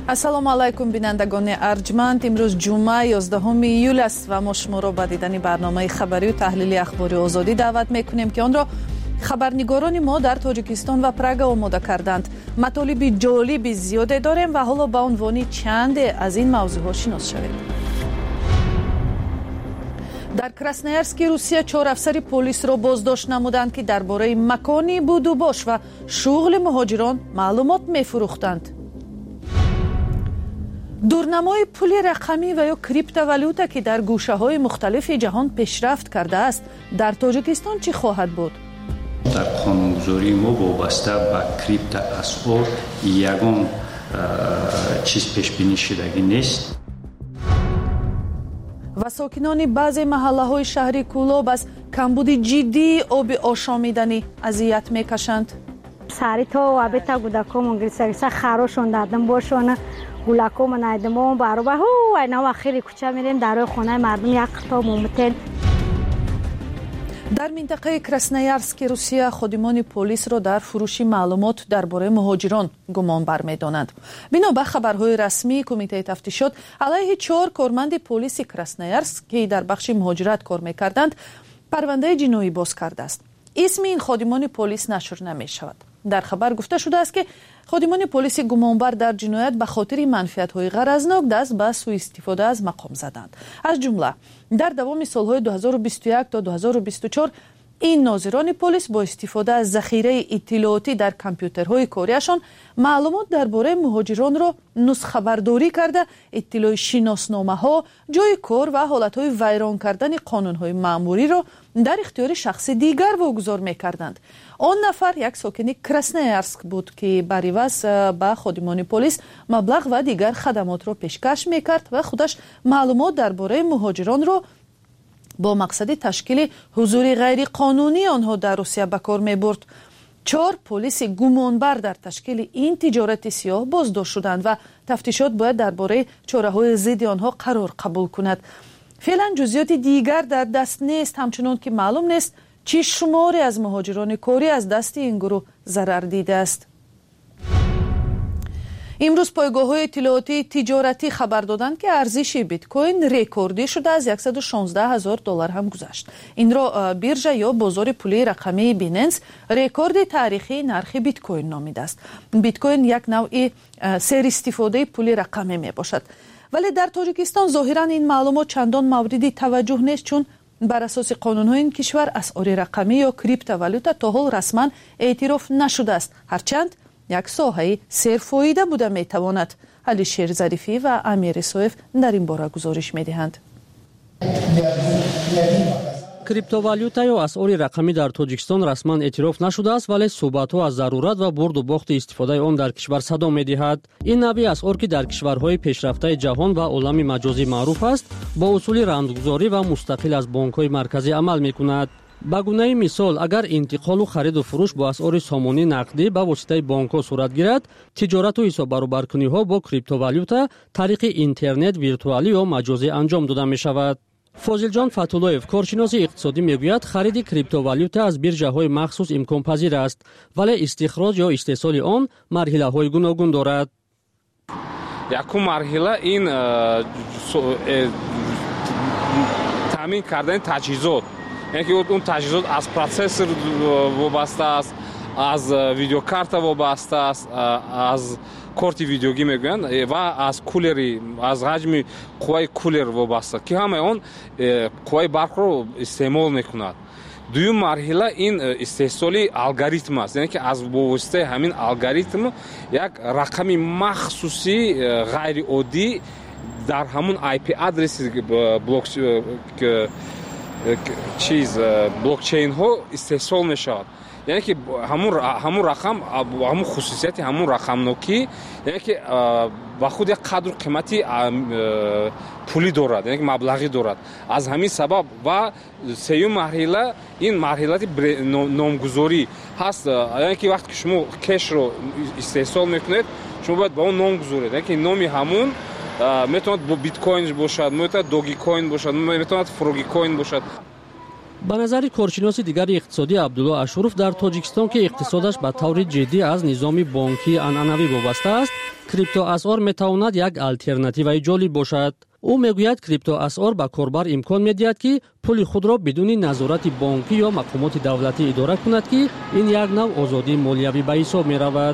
ассалому алайкум бинандагони арҷманд. имрӯз ҷумъа 11 июл аст ва мо шуморо ба дидани барномаи хабарию таҳлили ахбори озодӣ даъват мекунем ки онро хабарнигорони мо дар тоҷикистон ва Прага омода карданд. матолиби ҷолиби зиёде дорем ва ҳоло ба унвони чанде аз ин мавзӯъҳо шинос шавем. дар Красноярски Русия 4 афсари полисро боздошт намуданд ки дар бораи макони будубош ва шуғли муҳоҷирон маълумот мефурӯхтанд. дурнамои пули рақамӣ ва ё криптовалюта ки дар гӯшаҳои мухталифи ҷаҳон пешрафт кардааст, дар Тоҷикистон чӣ хоҳад буд? дар қонунгузории мо вобаста ба криптоасъор ягон чиз пешбинӣ шудагӣ нест. ва сокинони баъзе маҳаллаҳои шаҳри Кӯлоб аз камбуди ҷиддии оби ошомиданӣ азият мекашанд. сари то абета гудакомон гирисагиса харошон дадам бошона гулакомон айдамон бароба ҳу айна ахири куча мерем дар рои хонаи мардум як то момутен. дар минтақаи Красноярски Русия ходимони полисро дар фурӯши маълумот дар бораи муҳоҷирон гумонбар медонанд. бино ба хабарҳои расмии кумитаи тафтишот алайҳи 4 корманди полиси Красноярск ки дар бахши муҳоҷират кор мекарданд, парвандаи ҷиноӣ боз кардааст. исми ин ходимони полис нашр намешавад. дар хабар гуфта шудааст ки ходимони полиси гумонбар дар ҷиноят ба хотири манфиатҳои ғаразнок даст ба сӯистифода аз мақом заданд. аз ҷумла дар давоми солҳои 2021 то 2024 ин нозирони полис бо истифода аз захираи иттилоотӣ дар компютерҳои кориашон маълумот дар бораи муҳоҷиронро нусхабардорӣ карда, иттилои шиносномаҳо, ҷои кор ва ҳолатҳои вайрон кардани қонунҳои маъмуриро дар ихтиёри шахси дигар вогузор мекарданд. он нафар як сокини Красноярск буд ки бар иваз ба ходимони полис маблағ ва дигар хадамотро пешкаш мекард ва худаш маълумот дар бораи муҳоҷиронро бо мақсади ташкили ҳузури ғайриқонунии онҳо дар Русия ба кор мебурд. 4 полиси гумонбар дар ташкили ин тиҷорати сиёҳ боздошт шуданд ва тафтишот бояд дар бораи чораҳои зидди онҳо қарор қабул кунад. феълан ҷузъиёти дигар дар даст нест, ҳамчунон ки маълум нест чӣ шуморе аз муҳоҷирони корӣ аз дасти ин гурӯҳ зарар дидааст. имрӯз пойгоҳҳои иттилоотии тиҷоратӣ хабар доданд ки арзиши биткоин рекордӣ шуда аз $116,000 ҳам гузашт. инро биржа ё бозори пулии рақамии Binance рекорди таърихии нархи биткоин номидааст. биткоин як навъи серистифодаи пули рақамӣ мебошад. вале дар Тоҷикистон зоҳиран ин маълумот чандон мавриди таваҷҷӯҳ нест, чун бар асоси қонунҳои ин кишвар асъори рақамӣ ё криптовалюта то ҳол расман эътироф нашудааст, ҳарчанд як соҳаи серфоида буда метавонад. Алишер Зарифӣ ва Амир Исоев дар ин бора гузориш медиҳанд. криптовалюта ё асъори рақамӣ дар Тоҷикистон расман эътироф нашудааст, вале суҳбатҳо аз зарурат ва бурду бохти истифодаи он дар кишвар садо медиҳад. ин навъи асъор ки дар кишварҳои пешрафтаи ҷаҳон ва олами маҷозӣ маъруф аст, бо усули рамзгузорӣ ва мустақил аз бонкҳои марказӣ амал мекунад. ба гунаи мисол, агар интиқолу хариду фурӯш бо асъори сомонӣ нақдӣ ба воситаи бонкҳо сурат гирад, тиҷорату ҳисоббаробаркуниҳо бо криптовалюта тариқи интернет, виртуалӣ ё маҷозӣ анҷом дода мешавад. Фозилҷон Фатуллоев, коршиноси иқтисодӣ, мегӯяд, хариди криптовалюта аз биржаҳои махсус имконпазир аст, вале истихроҷ ё истеҳсоли он марҳилаҳои гуногун дорад. якум марҳила ин таъмин кардани таҷҳизот, яъне ки он таҷҳизот аз протсессор вобаста аст, аз видеокарта вобаста аст, аз корти видеогӣ мегӯянд ва аз кулери, аз ҳаҷми қувваи кулер вобаста, ки ҳамаи он қувваи барқро истеъмол мекунад. дуюм марҳила ин истеҳсоли алгоритм аст, яъне ки аз бовоситаи ҳамин алгоритм як рақами махсуси ғайриоддӣ дар ҳамун IP адреси блокчейнҳо истеҳсол мешавад. яъне ки ҳамун рақам, ҳамун хусусияти ҳамун рақамнокӣ, яъне ки ба худ як қадру қимати пулӣ дорад, яъне ки маблағӣ дорад. аз ҳамин сабаб ва сеюм марҳила ин марҳилати номгузорӣ ҳаст, яъне ки вақте ки шумо кешро истеҳсол мекунед, шумо бояд ба он ном гузоред, яъне ки номи ҳамун метавонад биткоин бошад, метавонад догикоин бошад, метавонад фрогикоин бошад. ба назари коршиноси дигари иқтисодӣ Абдулло Ашуров, дар Тоҷикистон ки иқтисодаш ба таври ҷиддӣ аз низоми бонкии анъанавӣ вобаста аст, криптоасъор метавонад як алтернативаи ҷолиб бошад. ӯ мегӯяд, криптоасъор ба корбар имкон медиҳад ки пули худро бидуни назорати бонкӣ ё мақомоти давлатӣ идора кунад, ки ин як нав озодии молиявӣ ба ҳисоб меравад.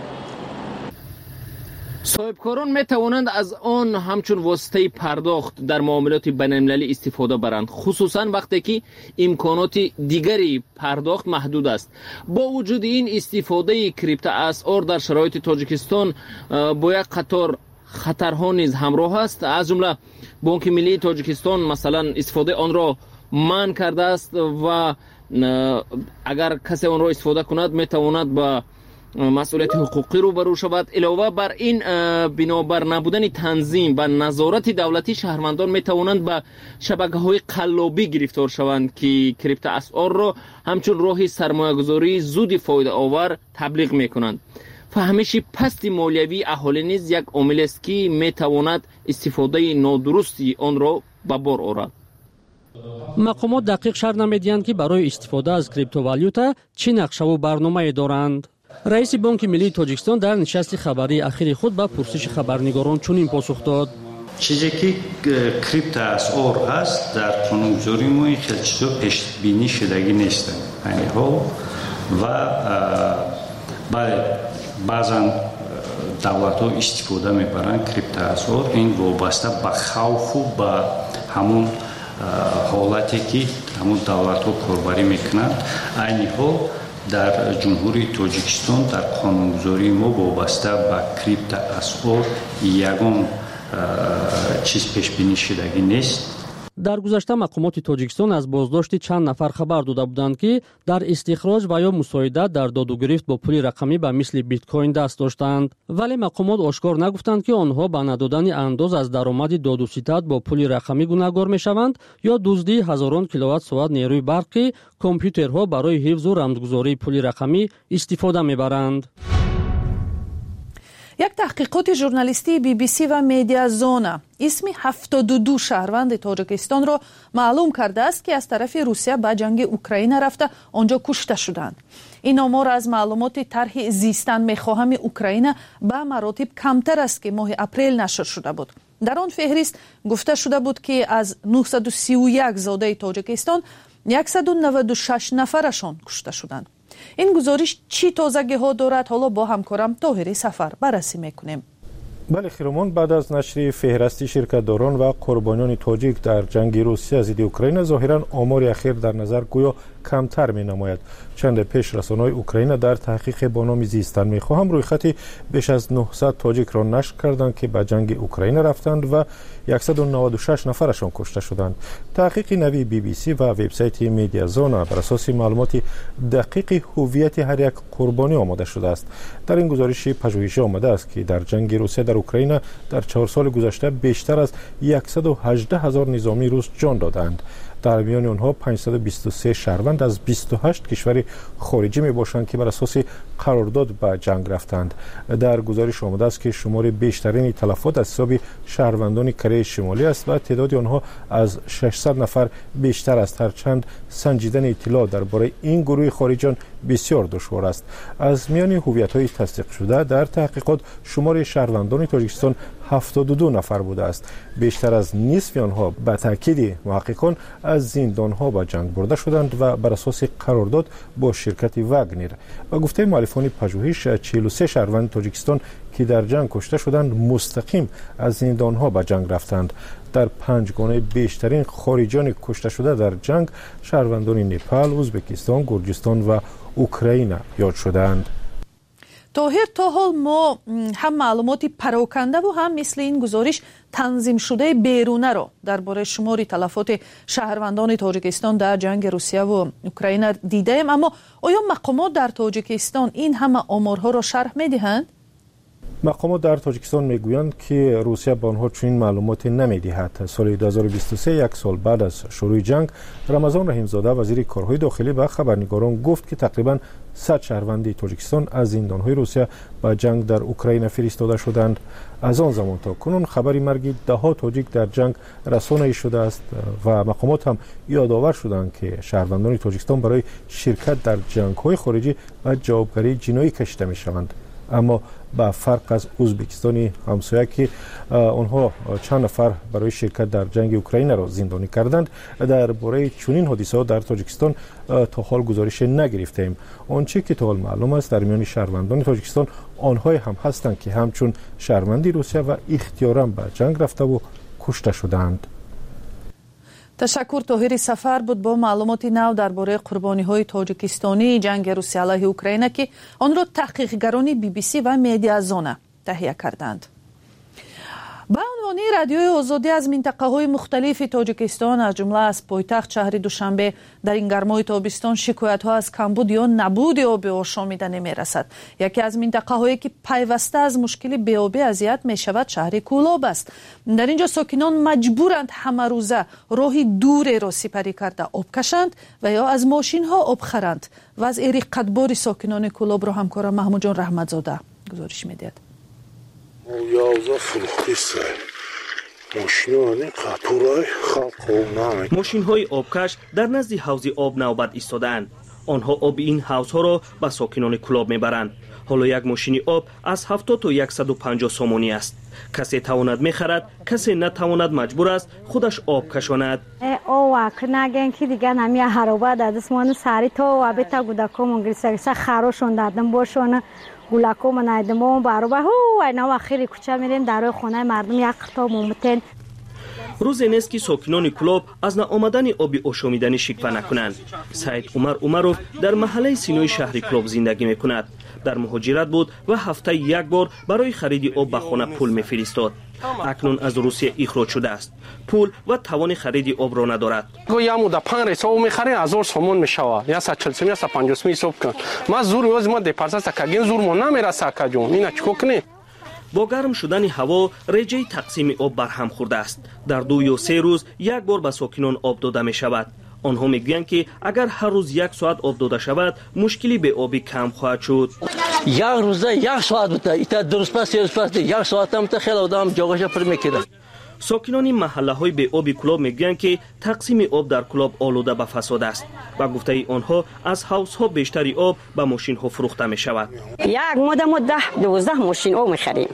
соҳибкорон метавонанд аз он ҳамчун воситаи пардохт дар муомилоти байналмилалӣ истифода баранд, хусусан вақте ки имконоти дигари пардохт маҳдуд аст. бо вуҷуди ин, истифодаи криптоасъор дар шароити Тоҷикистон бо як қатор хатарҳо низ ҳамроҳ аст. аз ҷумла бонки миллии Тоҷикистон масалан истифодаи онро манъ кардааст ва агар касе онро истифода кунад метавонад ба масъулияти ҳуқуқӣ рӯбарӯ шавад. илова бар ин, бинобар набудани танзим ва назорати давлатӣ, шаҳрвандон метавонанд ба шабакаҳои қаллобӣ гирифтор шаванд, ки криптоасъорро ҳамчун роҳи сармоягузории зуди фоидаовар таблиғ мекунанд. фаҳмиши пасти молиявии аҳолӣ низ як омилест, ки метавонад истифодаи нодурусти онро ба бор орад. мақомот дақиқ шарҳ намедиҳанд, ки барои истифода аз криптовалюта чӣ нақшаву барномае доранд. раиси Бонки Миллии Тоҷикистон дар нишасти хабарии ахири худ ба пурсиши хабарнигорон чунин посух дод: чизе ки криптоасъор ҳаст, дар қонунгузории мо хеле чизо пешбинӣ шудагӣ нестанд айни ҳол ва бале баъзан давлатҳо истифода мебаранд криптоасъор. ин вобаста ба хавфу ба ҳамун ҳолате ки ҳамун давлатҳо корбарӣ мекунанд. айни ҳол дар ҷумҳурии Тоҷикистон дар қонунгузории мо вобаста ба криптоасъор ягон чиз пешбинӣ шудагӣ нест. дар гузашта мақомоти Тоҷикистон аз боздошти чанд нафар хабар дода буданд, ки дар истихроҷ ва ё мусоидат дар додугирифт бо пули рақамӣ ба мисли биткоин даст доштанд. вале мақомот ошкор нагуфтанд, ки онҳо ба надодани андоз аз даромади додуситат бо пули рақамӣ гунahгор мешаванд ё дуздии ҳазорон киловатт-соат нерӯи барқ, ки компютерҳо барои ҳифзу рамзгузории пули рақамӣ истифода мебаранд. як таҳқиқоти журналистии BBC ва Медиазона исми 72 шаҳрванди Тоҷикистонро маълум кардааст, ки аз тарафи Русия ба ҷанги Украина рафта онҷо кушта шуданд. ин омор аз маълумоти тарҳи зистан мехоҳами Украина ба маротиб камтар аст, ки моҳи апрел нашр шуда буд. дар он феҳрист гуфта шуда буд, ки аз 931 зодаи Тоҷикистон 196 нафарашон кушта шуданд. ин гузориш чӣ тозагиҳо дорад? ҳоло бо ҳамкорам Тоҳири Сафар баррасӣ мекунем. бале хиромон, баъд аз нашри феҳрасти ширкатдорон ва қурбониёни тоҷик дар ҷанги Русия зидди Украина, зоҳиран омори ахир дар назар гӯё камтар менамояд. чанде пеш расонаҳои Украина дар таҳқиқе бо номи зистан мехоҳам рӯйхати беш аз 900 тоҷикро нашр карданд, ки ба ҷанги Украина рафтанд ва 196 нафарашон кушта шуданд. таҳқиқи нави BBC ва вебсайти Медиазона бар асоси маълумоти дақиқи ҳуввияти ҳар як қурбонӣ омода шудааст. дар ин гузориши пажӯҳишӣ омадааст, ки дар ҷанги Русия дар Украина дар 4 соли гузашта бештар аз 118 000 низомии рус ҷон доданд. дар миёни онҳо 523 шаҳрванд аз 28 кишвари хориҷӣ мебошанд, ки бар асоси қарордод ба ҷанг рафтанд. дар гузориш омадааст, ки шумори бештарини талафот аз ҳисоби шаҳрвандони Кореяи Шимолӣ аст ва теъдоди онҳо аз 600 нафар бештар аст, ҳарчанд санҷидани иттилоъ дар бораи ин гурӯҳи хориҷон бисёр душвор аст. аз миёни ҳувиятҳои тасдиқшуда дар таҳқиқот шумори шаҳрвандони Тоҷикистон 72 нафар будааст. бештар аз нисфи онҳо ба таъкиди муҳаққиқон аз зиндонҳо ба ҷанг бурда шуданд ва бар асоси қарордод бо ширкати Вагнер. ба гуфтаи муаллифони пажӯҳиш, 43 шаҳрванди Тоҷикистон, ки дар ҷанг кушта шуданд, мустақим аз зиндонҳо ба ҷанг рафтанд. дар 5 гунаи бештарин хориҷони кушташуда дар ҷанг шаҳрвандони Непал, Ӯзбекистон, Гурҷистон ва Украина ёд шуданд. тоҳир, то ҳол мо ҳам маълумоти парокандаву ҳам мисли ин гузориш танзимшудаи берунаро дар бораи шумори талафоти шаҳрвандони Тоҷикистон дар ҷанги Русияву Украина дидаем, аммо оё мақомот дар Тоҷикистон ин ҳама оморҳоро шарҳ медиҳанд? مقامات در تاجیکستان میگویند که روسیه به آنها چنین معلوماتی نمیدهد. سال 2023 یک سال بعد از شروع جنگ، رمضان رحیمزاده وزیر کارهای داخلی به خبرنگاران گفت که تقریبا 100 شهروند تاجیکستان از زندانهای روسیه به جنگ در اوکراین فرستاده شدند. از آن زمان تا کنون خبری مرگ ده‌ها تاجیک در جنگ رسانه‌ای شده است و مقامات هم یادآور شدند که شهروندان تاجیکستان برای شرکت در جنگ‌های خارجی و جوابگری جنایی کشیده می‌شوند. اما با فرق از ازبکستان همسایه که آنها چند نفر برای شرکت در جنگ اوکراین را زندانی کردند، درباره چنین حادثه‌ها در تاجیکستان تا حال گزارش نگرفتیم. آنچه که تا حال معلوم است در میان شهروندان تاجیکستان آنهای هم هستند که همچون شهروندی روسیه و اختیاراً به جنگ رفته و کشته شدند. تشکر. طاهر سفر بود با معلومات نو درباره قربانی‌های تاجیکستانی جنگ روسیه علیه اوکراین که آن را تحقیقگران BBC و مدیازونه تهیه کردند. به عنوان رادیوی آزادی از منطقه‌های مختلف تاجیکستان از جمله از پایتخت شهر دوشنبه در این گرمای تابستان شکایت‌ها از کمبود یا نبود آب آشامیده نمی‌رسد. یکی از منطقه‌هایی که پیوسته از مشکل بی‌آبی اذیت می‌شود شهر کولاب است. در اینجا ساکنان مجبورند همه روزه راهی دور را سپری کرده آب کشند و یا از ماشین‌ها آب خرند. وضع رقتبار ساکنان کولاب را همکارم محمود جان رحمتزاده گزارش می‌دهد. ماشین های آبکش در نزد حوض آب نوبت ایستاده‌اند. آنها آب این حوض ها را به ساکنان کولاب میبرند. حالا یک ماشین آب از 70 تا 150 سومانی است. کسی تواند میخرد، کسی نتواند مجبور است خودش آب کشاند. اوه نگن که دیگه نمی هرابه دادسمان سری تا و بتا گودکم انگلیسی خروشون دادم باشونه گولاکو منایدمون برابر هو اینا آخری کوچه میریم در خونه مردم یک تا مومتن. روزی نیست که ساکنان کولاب از ناآمدن آب آشامیدنی شکوه نکنند. سعید عمروف در محله سینوی شهر کولاب زندگی میکند. در مهاجرت بود و هفته یک بار برای خرید آب به خانه پول میفرستاد. اکنون از روسیه اخراج شده است. پول و توان خرید آب را ندارد. گویا مو 5 ریسو میخریم 1000 سومون میشود. یا 140 یا 150 حساب کن. ما زور روز ما دپارسا کاگین زور مو نمیرسه کاجون. اینا چیکار کنی؟ با گرم شدن هوا رجای تقسیم آب برهم خورده است. در 2 یا 3 روز یک بار به ساکنان آب داده می شود. آنها میگویند که اگر هر روز 1 ساعت آب داده شود مشکلی به آبی کم خواهد شد. یک روزه 1 ساعت بوده. ایتا درست پس 1 ساعت هم خیلی آدم جاگاش پر میکنه. ساکنان محله های به آب کولاب میگویند که تقسیم آب در کولاب آلوده به فساد است. با گفته آنها از حوض ها بیشتری آب به ماشین ها فروخته می شود. یک مده 12 ماشین آب میخریم.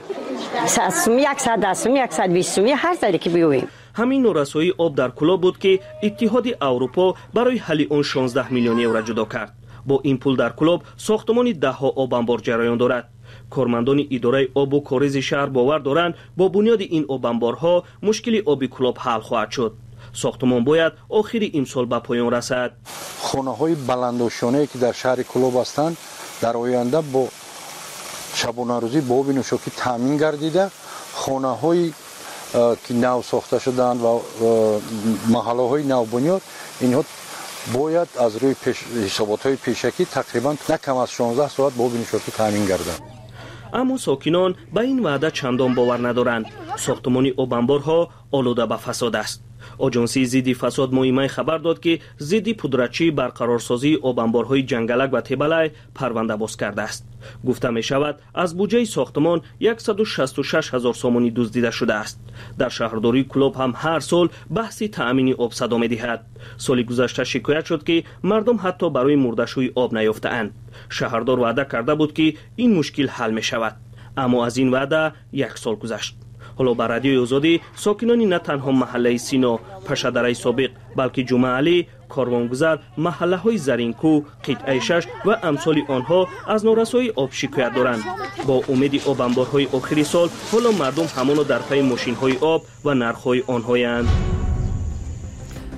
110 120 هر سری که بیویم. همین نارسایی آب در کولاب بود که اتحاد اروپا برای حل آن 16 میلیون یورو جدا کرد. با این پول در کولاب ساختمان 10 ها آب انبار جریان دارد. کارمندان اداره آب و کاریز شهر باور دارند با بنیاد این آب انبارها مشکل آب کولاب حل خواهد شد. ساختمان باید آخر امسال به پایان رسد. خانه‌های بلندوشانه‌ای که در شهر کولاب هستند در آینده با شبانه روزی با آب نوشابه تامین گردیده، خانه‌های که نو ساخته شدند و محله‌های نو بنیاد اینها باید از روی حسابات‌های پیشکی تقریبا نه کم از 16 ساعت با آب نوشابه تامین گردند. اما ساکنان به این وعده چندان باور ندارند. ساختمان آب انبارها آلوده به فساد است. آژانسی ضد فساد مهمه خبر داد که ضد پودرچی برقرارسازی آب انبارهای جنگلک و تبلای پرونده باز کرده است. گفته می شود از بودجه ساختمان 166 هزار سومانی دزدیده شده است. در شهرداری کولاب هم هر سال بحث تأمین آب صدا می دهد. سال گذشته شکایت شد که مردم حتی برای مرده‌شویی آب نیافته‌اند. شهردار وعده کرده بود که این مشکل حل می شود. اما از این وعده 1 سال گذشت. حالا بر رادیوی آزادی ساکنانی نه تنها محله سینا، پشدره سابق بلکه جمعه علی، کاروانگذر، محله های زرینکو، قطعه 6 و امثال آنها از نارسایی آب شکایت دارند. با امید آب انبارهای آخری سال حالا مردم همانو در پی ماشین های آب و نرخ های آنهایند.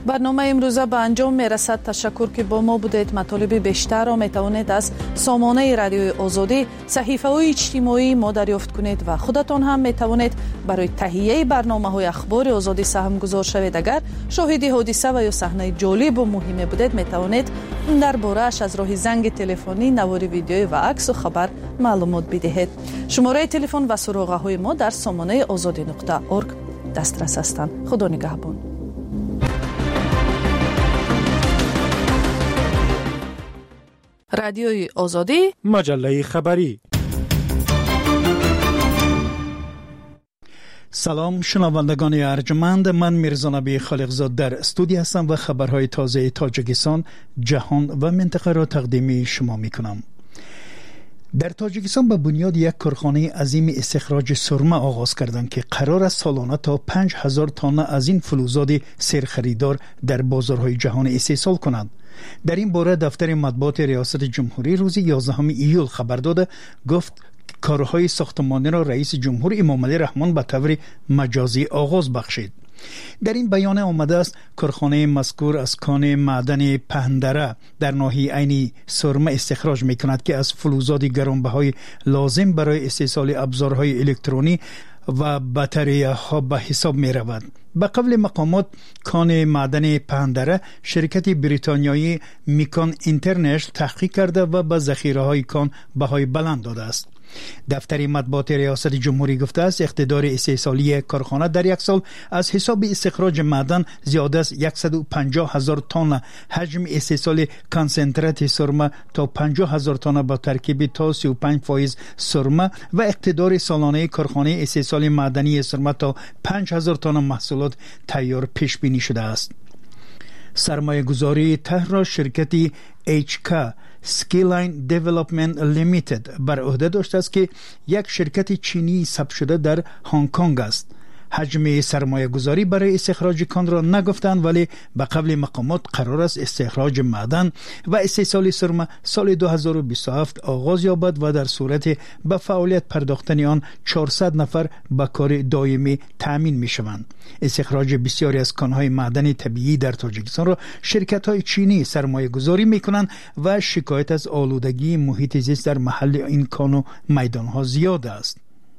برنامه امروزه به انجام میرسد. تشکر که با ما بودید. مطالب بیشتر را میتوانید از سامانه رادیوی آزادی صحیفه های اجتماعی ما دریافت کنید و خودتان هم میتوانید برای تهیه برنامه های اخبار آزادی سهم گذار شوید. اگر شاهد حادثه و یا صحنه جالب و مهمی بودید میتوانید درباره اش از راه زنگ تلفنی، نوار ویدیویی و عکس و خبر معلومات بدهید. شماره تلفن و سراغه های ما در سامانه azadi.org دسترس هستند. خدا نگهبان. رادیوی آزادی، مجله خبری. سلام شنوندگان ارجمند، من میرزا نبی خالقزاد در استودیو هستم و خبرهای تازه تاجیکستان، جهان و منطقه را تقدیم شما میکنم. در تاجیکستان به بنیاد یک کارخانه عظیم استخراج سرمه آغاز کردند که قرار است سالانه تا 5000 تن از این فلزات سرخریدار در بازارهای جهان استحصال کنند. در این باره دفتر مطبوعات ریاست جمهوری روز 11 ایول خبر داده، گفت کارهای ساختمانی را رئیس جمهور امامعلی رحمان به طور مجازی آغاز بخشید. در این بیان آمده است کارخانه مذکور از کان معدن پهندره در ناحیه عین سرمه استخراج می کند که از فلزات گرانبهای لازم برای استحصال ابزارهای الکترونی و بطریه ها به حساب می رود. به قول مقامات کان معدن پهندره شرکت بریتانیایی میکان اینترنشنال تحقیق کرده و به ذخیره های کان بهای بلند داده است. دفتر مطبوعات ریاست جمهوری گفته است اقتدار استحصالی کارخانه در یک سال از حساب استخراج معدن زیاده است 150,000 تن، حجم استحصال کنسنترات سرمه تا 50,000 تن با ترکیب تا 35% سرمه و اقتدار سالانه کارخانه استحصال معدنی سرمه تا 5,000 تن محصولات تیار پیش بینی شده است. سرمایه گذاری ته را شرکتی HK سکیلاین دیولپمنت لیمیتد بر عهده داشته است که یک شرکت چینی ثبت شده در هنگ کنگ است. حجم سرمایه گذاری برای استخراج کان را نگفتند، ولی به قول مقامات قرار است استخراج معدن و استحصال سرمه سال 2027 آغاز یابد و در صورت به فعالیت پرداختن آن 400 نفر به کار دائمی تأمین می شوند. استخراج بسیاری از کانهای معدن طبیعی در تاجیکستان را شرکت های چینی سرمایه گذاری می کنند و شکایت از آلودگی محیط زیست در محل این کان و میدان ها زیاد است.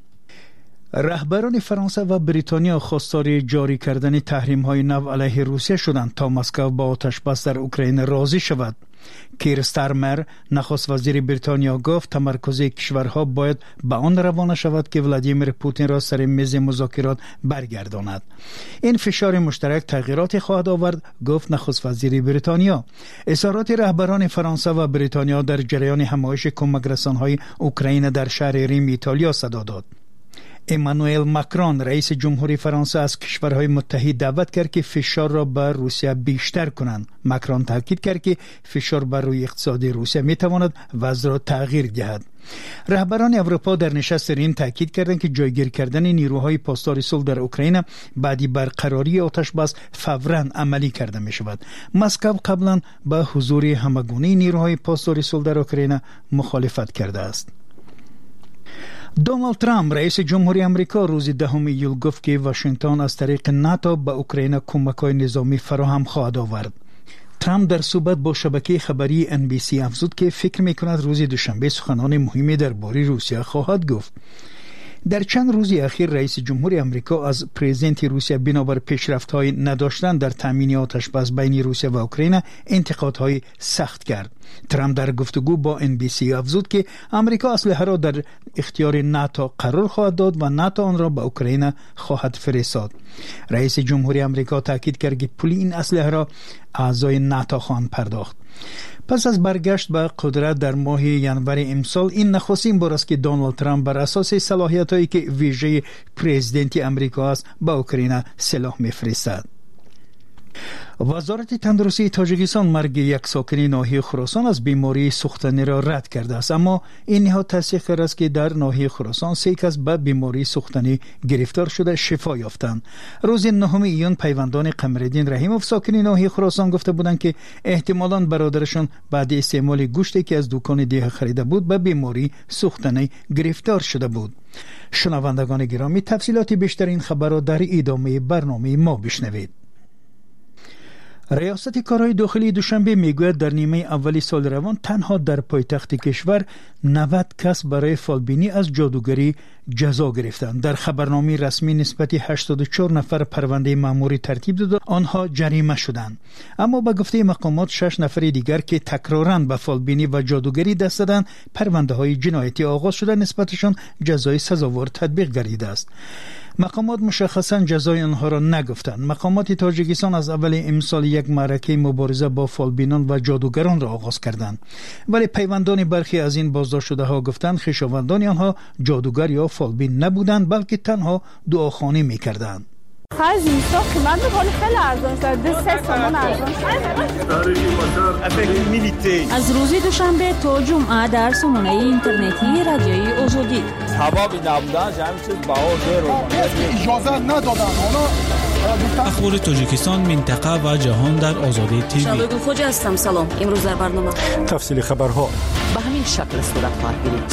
رهبران فرانسه و بریتانیا خواستار جاری کردن تحریم‌های نو علیه روسیه شدند تا مسکو با آتش‌بس در اوکراین راضی شود. کیر استارمر نخست وزیر بریتانیا گفت تمرکز کشورها باید به آن روانه شود که ولادیمیر پوتین را سر میز مذاکرات برگرداند. این فشار مشترک تغییرات خواهد آورد، گفت نخست وزیر بریتانیا. اظهارات رهبران فرانسه و بریتانیا در جریان همایش کمک رسان‌های اوکراین در شهر ریم ایتالیا صدا داد. امانوئل ماکرون رئیس جمهوری فرانسه از کشورهای متحد دعوت کرد که فشار را بر روسیه بیشتر کنند. ماکرون تاکید کرد که فشار بر روی اقتصاد روسیه میتواند وضع را تغییر دهد. رهبران اروپا در نشست ریم تاکید کردند که جایگیر کردن نیروهای پاسدار صلح در اوکراین بعدی برقراری آتش‌بس فوراً عملی کرده می شود. مسکو قبلا به حضور همگانی نیروهای پاسدار صلح در اوکراین مخالفت کرده است. دونالد ترامپ رئیس جمهوری آمریکا روز 10 ایول گفت که واشنگتن از طریق ناتو به اوکراین کمک‌های نظامی فراهم خواهد آورد. ترامپ در صحبت با شبکه خبری NBC افزود که فکر می‌کند روز دوشنبه سخنان مهمی درباره روسیه خواهد گفت. در چند روز اخیر رئیس جمهوری آمریکا از پرزیدنت روسیه بنابر پیشرفت‌های نداشتن در تامین آتش‌بس بین روسیه و اوکراین انتقادهای سخت کرد. ترامپ در گفتگو با NBC افزود که آمریکا اسلحه را در اختیار ناتو قرار خواهد داد و ناتو آن را به اوکراین خواهد فرستاد. رئیس جمهوری آمریکا تاکید کرد که پول این اسلحه را اعضای ناتو خواهند پرداخت. پس از برگشت به قدرت در ماه ینور امسال، این نخستین بار است که دونالد ترامپ بر اساس صلاحیت‌هایی که ویژه پرزیدنت آمریکا است به اوکراین سلاح می‌فرستد. وزارت تندرستی تاجیکستان مرگ یک ساکن ناحیه خراسان از بیماری سوختنی را رد کرده است، اما این نهاد تصدیق کرده است که در ناحیه خراسان 3 کس به بیماری سوختنی گرفتار شده شفا یافتند. روز 9 ایون پیوندان قمرالدین رحیموف ساکن ناحیه خراسان گفته بودند که احتمالاً برادرشان بعد استعمال گوشتی که از دکان دیه خریده بود به بیماری سوختنی گرفتار شده بود. شنوندگان گرامی، تفصیلات بیشتر این خبر را در ادامه برنامه ما بشنوید. ریاست کارهای داخلی دوشنبه میگوید در نیمه اولی سال روان تنها در پایتخت کشور 90 کس برای فالبینی از جادوگری جزا گرفتند. در خبرنامه رسمی نسبت 84 نفر پرونده مأموری ترتیب داده، آنها جریمه شدند. اما به گفته مقامات 6 نفر دیگر که تکراراً به فالبینی و جادوگری دست دادند، پرونده های جنایتی آغاز شده، نسبتشان جزای سزاوار تطبیق گردیده است. مقامات مشخصاً جزای آنها را نگفتند. مقامات تاجیکستان از اول امسال یک معرکه مبارزه با فالبینان و جادوگران را آغاز کردند، ولی پیوندان برخی از این بازداشت شده ها گفتند خویشاوندان آنها جادوگر یا فالبین نبودند، بلکه تنها دعاخوانی می‌کردند. خرج اینستا قیمت می‌کنه خیلی ارزان شد، 2-3 تومان ارزان شد. از روز دوشنبه تا جمعه در سامانه اینترنتی رادیوی آزادی سببی نبودن همین چیز بها زیر اجازه ندادن. اخبار تاجیکستان، منطقه و جهان در آزادی تیوی. شبگو خوجا هستم. سلام. امروز در برنامه تفصیل خبرها به همین شکل صورت خواهد گرفت.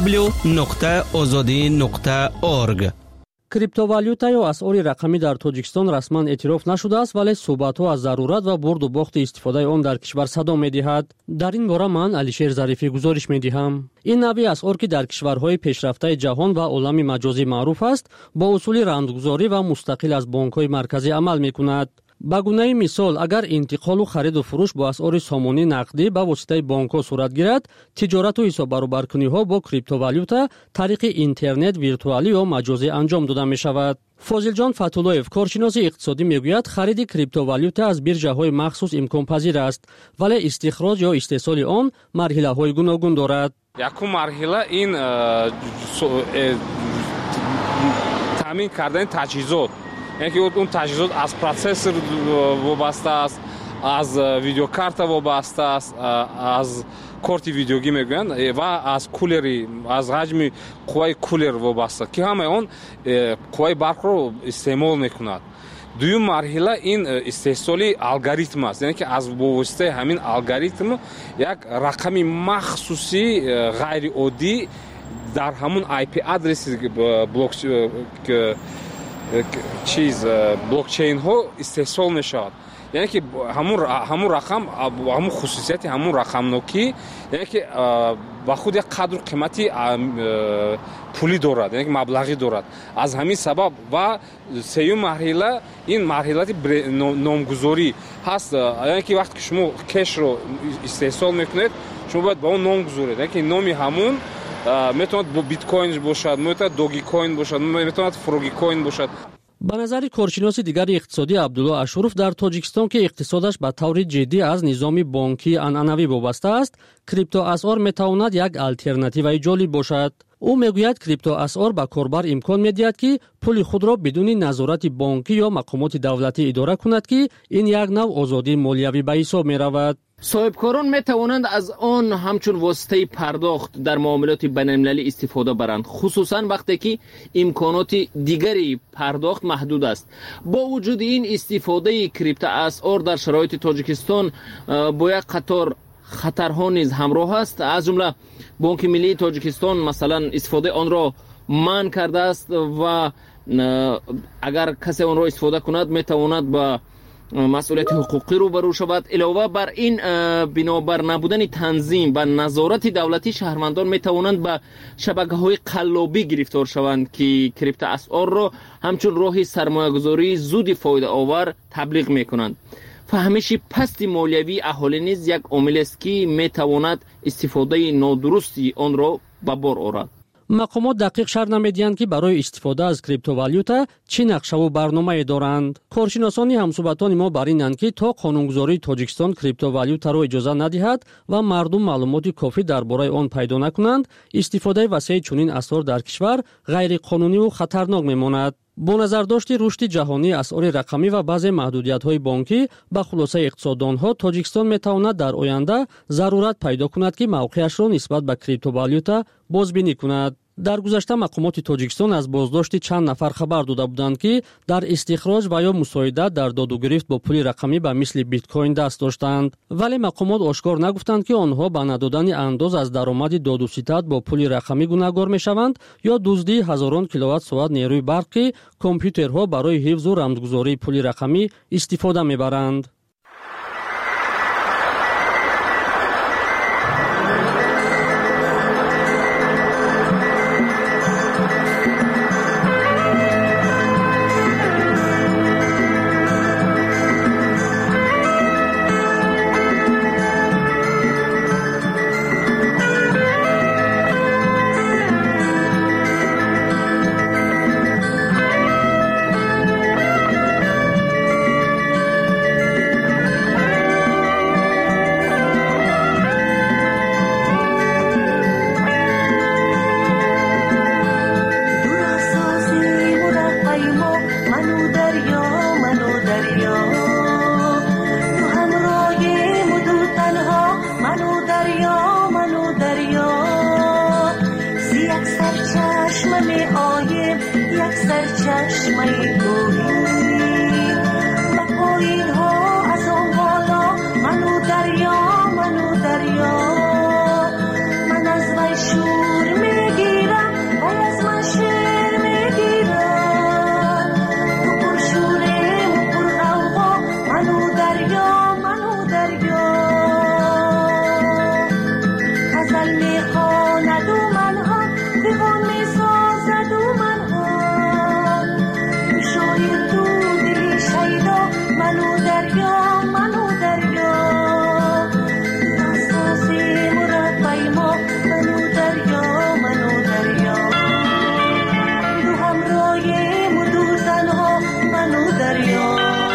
www.azadi.org. криптовалюта ё асъори рақамӣ дар тоҷикистон расман эътироф нашудааст, вале суҳбатҳо аз зарурат ва бурду бохти истифодаи он дар кишвар садо медиҳад. дар ин бора ман Алишер Зарифӣ гузориш медиҳам. ин навъи асъор ки дар кишварҳои пешрафтаи ҷаҳон ва олами маҷозӣ маъруф аст, бо усули рамзгузорӣ ва мустақил аз бонкҳои марказӣ амал мекунад. ба гунаи мисол, агар интиқолу хариду фурӯш бо асъори сомонӣ нақдӣ ба воситаи бонкҳо сурат гирад, тиҷорату ҳисоббаробаркуниҳо бо криптовалюта тариқи интернет виртуалӣ ё маҷозӣ анҷом дода мешавад. фозилҷон Фатуллоев, коршиноси иқтисодӣ, мегӯяд хариди криптовалюта аз бирҷаҳои махсус имконпазир аст, вале истихроҷ ё истеҳсоли он марҳилаҳои гуногун дорад. якум марҳила ин таъмин кардани таҷҳизот, яке он таҷҳизот аз процессор вобаста аст, аз видеокарта вобаста аст, аз корти видеогӣ мегӯянд ва аз кулери, аз ҳаҷми қувваи кулер вобаста, ки ҳамаи он қувваи барқро истеъмол мекунад. дуюм марҳила ин истеҳсоли алгоритм аст, яъне ки аз бовоситаи ҳамин алгоритм як рақами махсуси ғайриоддӣ дар ҳамун IP адреси блокчейнҳо истеҳсол мешавад. яъне ки ҳамун рақам, ҳамун хусусияти ҳамун рақамнокӣ, яъне ки ба худ як қадру қимати пулӣ дорад, яъне ки маблағӣ дорад. аз ҳамин сабаб ва сеюм марҳила ин марҳилати номгузорӣ ҳаст, яъне ки вақте ки шумо кешро истеҳсол мекунед, шумо бояд ба он ном гузоред, яъне ки номи ҳамун метавонад биткоин бошад, метавонад догикоин бошад, метавонад фрогикоин бошад. ба назари коршиноси дигари иқтисодӣ Абдулло Ашуров, дар Тоҷикистон ки иқтисодаш ба таври ҷиддӣ аз низоми бонкии анъанавӣ вобаста аст, криптоасъор метавонад як алтернативаи ҷолиб бошад. ӯ мегӯяд криптоасъор ба корбар имкон медиҳад ки пули худро бидуни назорати бонкӣ ё мақомоти давлатӣ идора кунад, ки ин як нав озодии молиявӣ ба ҳисоб меравад. صاحبکاران می توانند از آن همچون واسطه پرداخت در معاملات بین‌المللی استفاده برند، خصوصا وقتی که امکانات دیگری پرداخت محدود است. با وجود این استفاده کریپتواسعار در شرایط تاجیکستان با یک قطار خطرها نیز همراه است. از جمله بانک ملی تاجیکستان مثلا استفاده آن را منع کرده است و اگر کسی آن را استفاده کند می تواند با مسئولیت حقوقی روبرو شود. علاوه بر این، بنابر نبودن تنظیم و نظارت دولتی، شهروندان می توانند به شبکه‌های قلابی گرفتار شوند که کریپتواسعار را همچون راه سرمایه‌گذاری زود فایده آور تبلیغ می کنند. فهمش پست مالیوی اهالی نیز یک عامل است که می تواند استفاده نادرستی آن را به بار آورد. мақомот дақиқ шарҳ намедиҳанд ки барои истифода аз криптовалюта чӣ нақшаву барномае доранд. коршиносони ҳамсуҳбатони мо бар инанд ки то қонунгузории Тоҷикистон криптовалютаро иҷоза надиҳад ва мардум маълумоти кофӣ дар бораи он пайдо накунанд, истифодаи васеъи чунин асъор дар кишвар ғайриқонуниву хатарнок мемонад. бо назардошти рушди ҷаҳонии асъори рақамӣ ва баъзе маҳдудиятҳои бонкӣ, ба хулосаи иқтисоддонҳо, Тоҷикистон метавонад дар оянда зарурат пайдо кунад ки мавқеашро нисбат ба криптовалюта бозбинӣ кунад. дар гузашта мақомоти Тоҷикистон аз боздошти чанд нафар хабар дода буданд ки дар истихроҷ ва ё мусоидат дар додугирифт бо пули рақамӣ ба мисли биткоин даст доштанд. вале мақомот ошкор нагуфтанд ки онҳо ба надодани андоз аз даромади додуситат бо пули рақамӣ гунahгор мешаванд ё дуздии ҳазорон киловаттсоат нерӯи барқ ки компютерҳо барои ҳифзу рамзгузории пули рақамӣ истифода мебаранд. همه آیم یک سرچشمه گوری و پایین ها از آن بالا منو دریا من از وی شور میگیرم و از من شیر میگیرم تو پر شورم و پر غوغا منو دریا غزل میخواند و من هم دیوان میسازد و من هم شاید تو دلی شیدا منو دریا ناسازی مربی ما منو دریا دو همراهیم و دو تنها منو دریا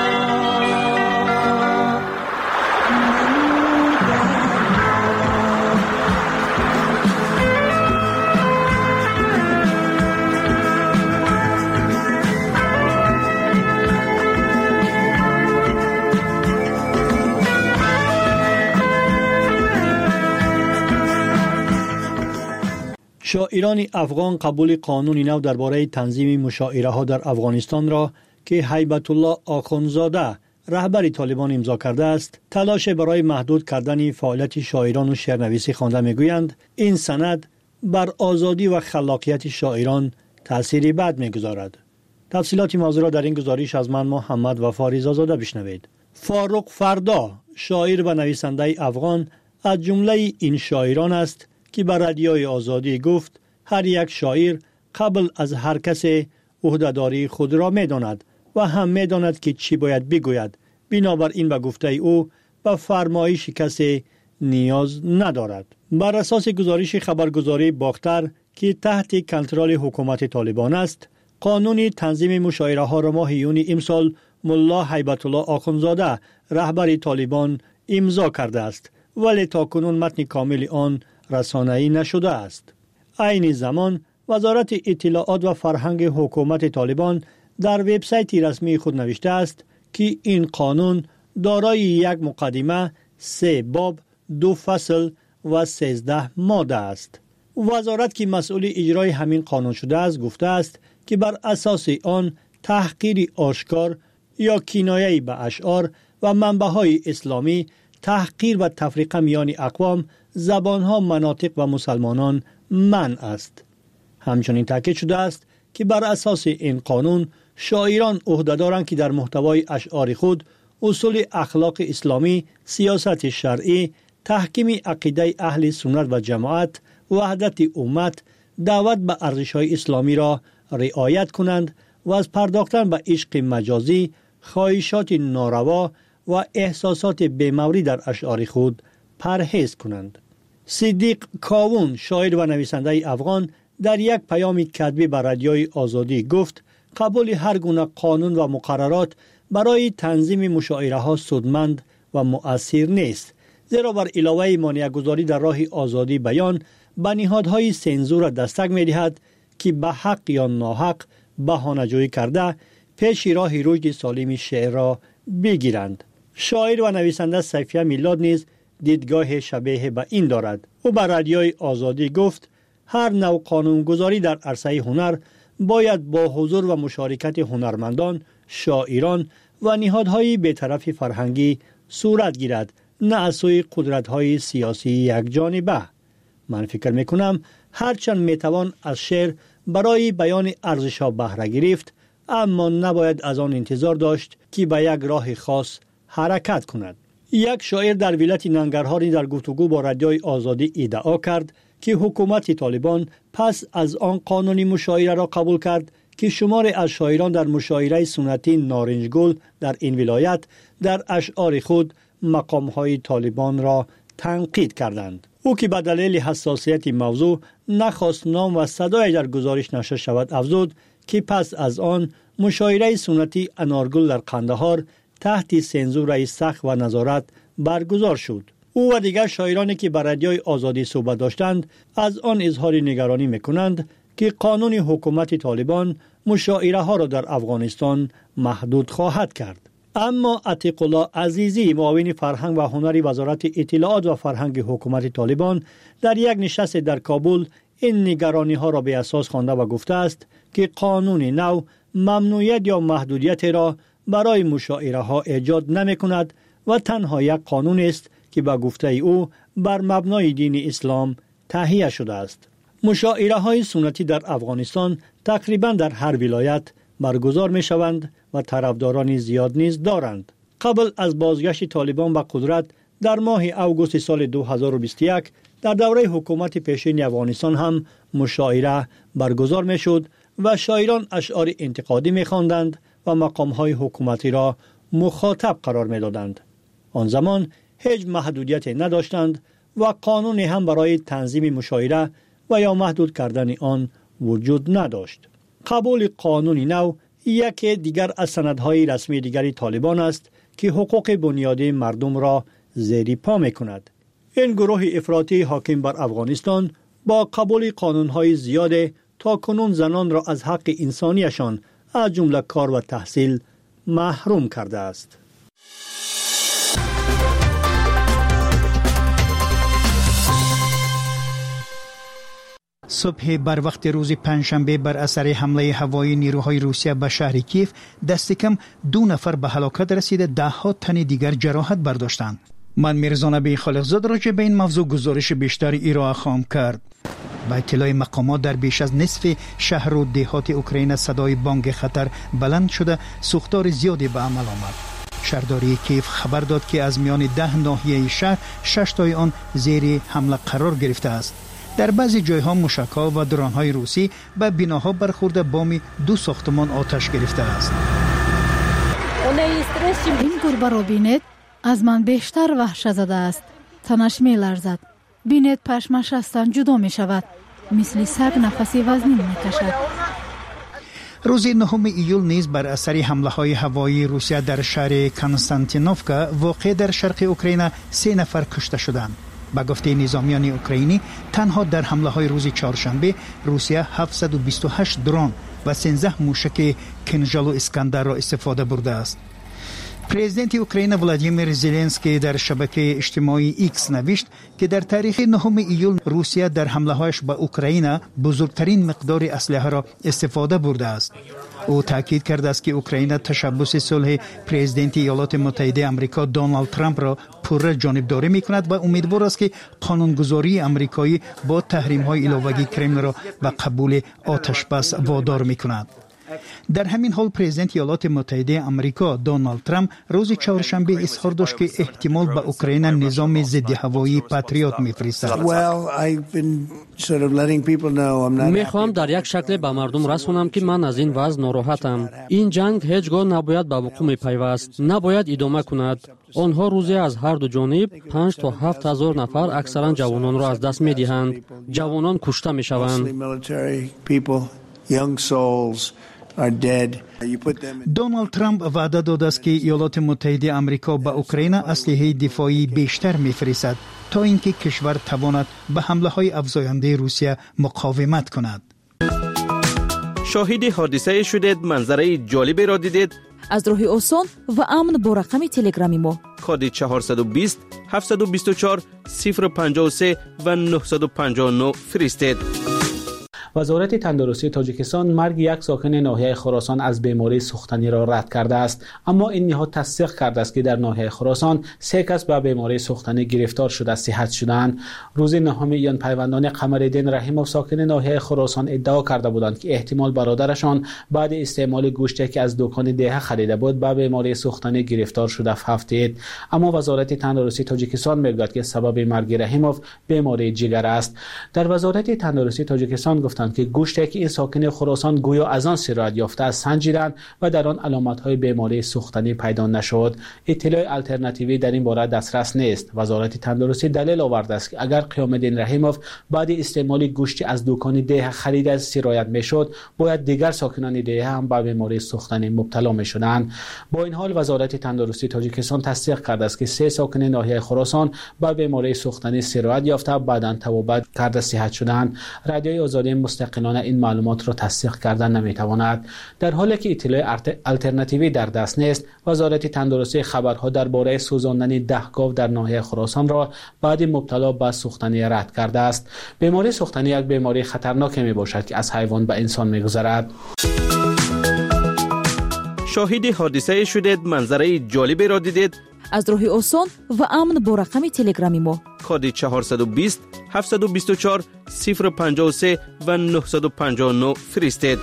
شاعران افغان قبول قانون نو درباره تنظیم مشاعره ها در افغانستان را که هیبت الله آخوندزاده رهبر طالبان امضا کرده است، تلاش برای محدود کردن فعالیت شاعران و شعرنویسی خوانده میگویند این سند بر آزادی و خلاقیت شاعران تأثیری بد میگذارد. تفصیلات موضوع را در این گزارش از من محمد وفا رضازاده بشنوید. فاروق فردا شاعر و نویسنده افغان از جمله این شاعران است که بر رادیوی آزادی گفت هر یک شاعر قبل از هر کس عهده‌داری خود را می‌داند و هم می‌داند که چی باید بگوید. بنابراین به گفته او به فرمایش کسی نیاز ندارد. بر اساس گزارش خبرگزاری باختر که تحت کنترل حکومت طالبان است، قانون تنظیم مشاعره ها را ماه یونی امسال ملا هیبت الله آخوندزاده رهبر طالبان امضا کرده است، ولی تاکنون متن کامل آن رسانه‌ای نشده است. عین زمان وزارت اطلاعات و فرهنگ حکومت طالبان در وبسایت رسمی خود نوشته است که این قانون دارای یک مقدمه، 3 باب، 2 فصل و 13 ماده است. وزارت که مسئول اجرای همین قانون شده است گفته است که بر اساس آن تحقیر آشکار یا کنایه به اشعار و منبع‌های اسلامی، تحقیر و تفریقه میان اقوام، زبانها، مناطق و مسلمانان منع است. همچنین تاکید شده است که بر اساس این قانون شاعران عهده دارند که در محتوای اشعار خود اصول اخلاق اسلامی، سیاست شرعی، تحکیم عقیده اهل سنت و جماعت، وحدت امت، دعوت به ارزش‌های اسلامی را رعایت کنند و از پرداختن به عشق مجازی، خواهشات ناروا و احساسات بی‌موری در اشعار خود پرهیز کنند. صدیق کاوون شاعر و نویسنده افغان در یک پیام کتبی به رادیوی آزادی گفت قبول هر گونه قانون و مقررات برای تنظیم مشاعره ها سودمند و مؤثر نیست، زیرا بر علاوه مانع‌گذاری در راه آزادی بیان به نهادهای سنزور دستک می‌دهد که به حق یا ناحق بهانه‌جویی کرده پیش راه رشد سالم شعر را بگیرند. شاعر و نویسنده سیفیه میلاد نیز دیدگاه شبیه به این دارد. او بر رادیوی آزادی گفت هر نوع قانونگذاری در عرصه هنر باید با حضور و مشارکت هنرمندان، شاعران و نهادهای بی‌طرف فرهنگی صورت گیرد، نه از سوی قدرت‌های سیاسی یکجانبه. من فکر می‌کنم هرچند می‌توان از شعر برای بیان ارزش‌ها بهره گرفت، اما نباید از آن انتظار داشت که به یک راه خاص حرکت کند. یک شاعر در ولایت ننگرهار در گفتگو با رادیوی آزادی ادعا کرد که حکومت طالبان پس از آن قانون مشاعره را قبول کرد که شمار از شاعران در مشاعره سنتی نارنجگل در این ولایت در اشعار خود مقام‌های طالبان را تنقید کردند. او که به دلیل حساسیت موضوع نخواست نام و صدای در گزارش نشر شود افزود که پس از آن مشاعره سنتی انارگل در قندهار تحت سنزور سخت و نظارت برگزار شد. او و دیگر شاعرانی که بر رادیوی آزادی صحبت داشتند از آن اظهار نگرانی میکنند که قانون حکومت طالبان مشاعره ها را در افغانستان محدود خواهد کرد. اما عتیق الله عزیزی معاون فرهنگ و هنری وزارت اطلاعات و فرهنگ حکومت طالبان در یک نشست در کابل این نگرانی ها را به اساس خوانده و گفته است که قانون نو ممنوعیت یا محدودیت را برای مشاعره ها ایجاد نمی کند و تنها یک قانون است که به گفته او بر مبنای دین اسلام تهیه شده است. مشاعره های سنتی در افغانستان تقریبا در هر ولایت برگزار می شوند و طرفداران زیاد نیز دارند. قبل از بازگشت طالبان به قدرت در ماه اوگوست سال 2021 در دوره حکومت پیشین افغانستان هم مشاعره برگزار می شد و شاعران اشعار انتقادی می خواندند و مقام های حکومتی را مخاطب قرار می دادند. آن زمان هیچ محدودیتی نداشتند و قانون هم برای تنظیم مشاعره و یا محدود کردن آن وجود نداشت. قبول قانون نو یکی دیگر از سندهای رسمی دیگری طالبان است که حقوق بنیادی مردم را زیر پا می کند. این گروه افراطی حاکم بر افغانستان با قبول قانونهای زیاد تا کنون زنان را از حق انسانیشان از جمله کار و تحصیل محروم کرده است. صبح بر وقت روز پنجشنبه بر اثر حمله هوایی نیروهای روسیه به شهر کیف دست کم 2 نفر به هلاکت رسیده، 10 تن دیگر جراحت برداشتند. من میرزا نبی خالقزاد راجع به این موضوع گزارش بیشتری ارائه خواهم کرد. با اطلاع مقامات در بیش از نصف شهر و دهات اوکراین صدای بانگ خطر بلند شده، سوختار زیادی به عمل آمد. شهرداری کیف خبر داد که از میان 10 ناحیه شهر 6 تای آن زیر حمله قرار گرفته است. در بعضی جایها موشک‌ها و درون‌های روسی به بناها برخورده، بام 2 ساختمان آتش گرفته است. این گربه را بینید، از من بیشتر وحشت زده است. تنش می لرزد. بینید پشمش از تن جدا می شود. مثل سگ نفسی وزنی می کشد. روز 9 ایول نیز بر اثر حمله‌های هوایی روسیه در شهر کنستانتینوفکا واقع در شرق اوکراین 3 نفر کشته شدند. با گفته نظامیان اوکراینی تنها در حمله‌های روز چهارشنبه روسیه 728 درون و 13 موشک کنژال و اسکندر را استفاده برده است. پرزیدنت اوکراین ولادیمیر زلنسکی در شبکه اجتماعی ایکس نوشت که در تاریخ 9 ایول روسیه در حمله‌هایش به اوکراین بزرگترین مقدار اسلحه را استفاده برده است. او تاکید کرده است که اوکراین تشبث صلح پرزیدنت ایالات متحده آمریکا دونالد ترامپ را پرره جانبداری می‌کند و امیدوار است که قانونگذاری آمریکایی با تحریم‌های علاوه‌ای کرملین را به قبول آتش‌بس وادار می‌کند. در همین حال پرزیدنت ایالات متحده آمریکا دونالد ترامپ روز چهارشنبه اظهار داشت که احتمال به اوکراین نظام ضد هوایی پاتریوت می‌فرستد. میخوام در یک شکل به مردم رسونم که من از این وضع ناراحتم. این جنگ هیچگاه نباید به وقوع میپیوست، نباید ادامه کند. آنها روزی از هر دو جانب 5 تا 7 هزار نفر اکثرا جوانان را از دست میدهند. جوانان کشته میشوند. دونالد ترامپ وعده داده است که ایالات متحده آمریکا به اوکراین اسلحه دفاعی بیشتر می‌فرستد تا اینکه کشور تواند به حمله‌های افزاینده روسیه مقاومت کند. شاهد حادثه شدید، منظره جالبی را دیدید؟ از راه آسان و امن با رقم تلگرامی ما کد 420 724 053 و 959 فرستید. وزارت تندرستی تاجیکستان مرگ یک ساکن ناحیه خراسان از بیماری سوختنی را رد کرده است، اما این نهاد تصدیق کرده است که در ناحیه خراسان 3 کس به بیماری سوختنی گرفتار شده صحت شدند. روز 9 ایان پیوندان قمرالدین رحیموف ساکن ناحیه خراسان ادعا کرده بودند که احتمال برادرشان بعد استعمال گوشتی که از دکان دیه خریده بود به بیماری سوختنی گرفتار شده افتید. اما وزارت تندرستی تاجیکستان میگوید که سبب مرگ رحیموف بیماری جگر است. در وزارت تندرستی تاجیکستان گفتند که گوشتی که این ساکن خراسان گویا از آن سرایت یافته است سنجیدند و در آن علامت‌های بیماری سوختنی پیدا نشد. اطلاع آلترناتیوی در این باره دسترس نیست. وزارت تندرستی دلیل آورده است که اگر قیام‌الدین رحیموف بعد استعمال گوشتی از دکان دیه خریده سرایت میشد، باید دیگر ساکنان دیه هم به بیماری سوختنی مبتلا میشدند. با این حال وزارت تندرستی تاجیکستان تصدیق کرده است که 3 ساکن ناحیه خراسان به بیماری سوختنی سرایت یافته بعداً توبه کرده صحت شدند. رادیوی آزادی مستقلانه این معلومات را تصدیق کردن نمیتواند. در حالی که اطلاع الترناتیوی در دست نیست، وزارت تندرستی خبرها درباره سوزاندن 10 گاو در ناحیه خراسان را بعد مبتلا به سوختنی رد کرده است. بیماری سوختنی یک بیماری خطرناک می باشد که از حیوان به انسان می گذرد. شاهد حادثه شدید، منظره جالبی را دیدید؟ از راه آسان و امن با رقم تلگرامی ما کد 420 724 053 و 959 فرستید.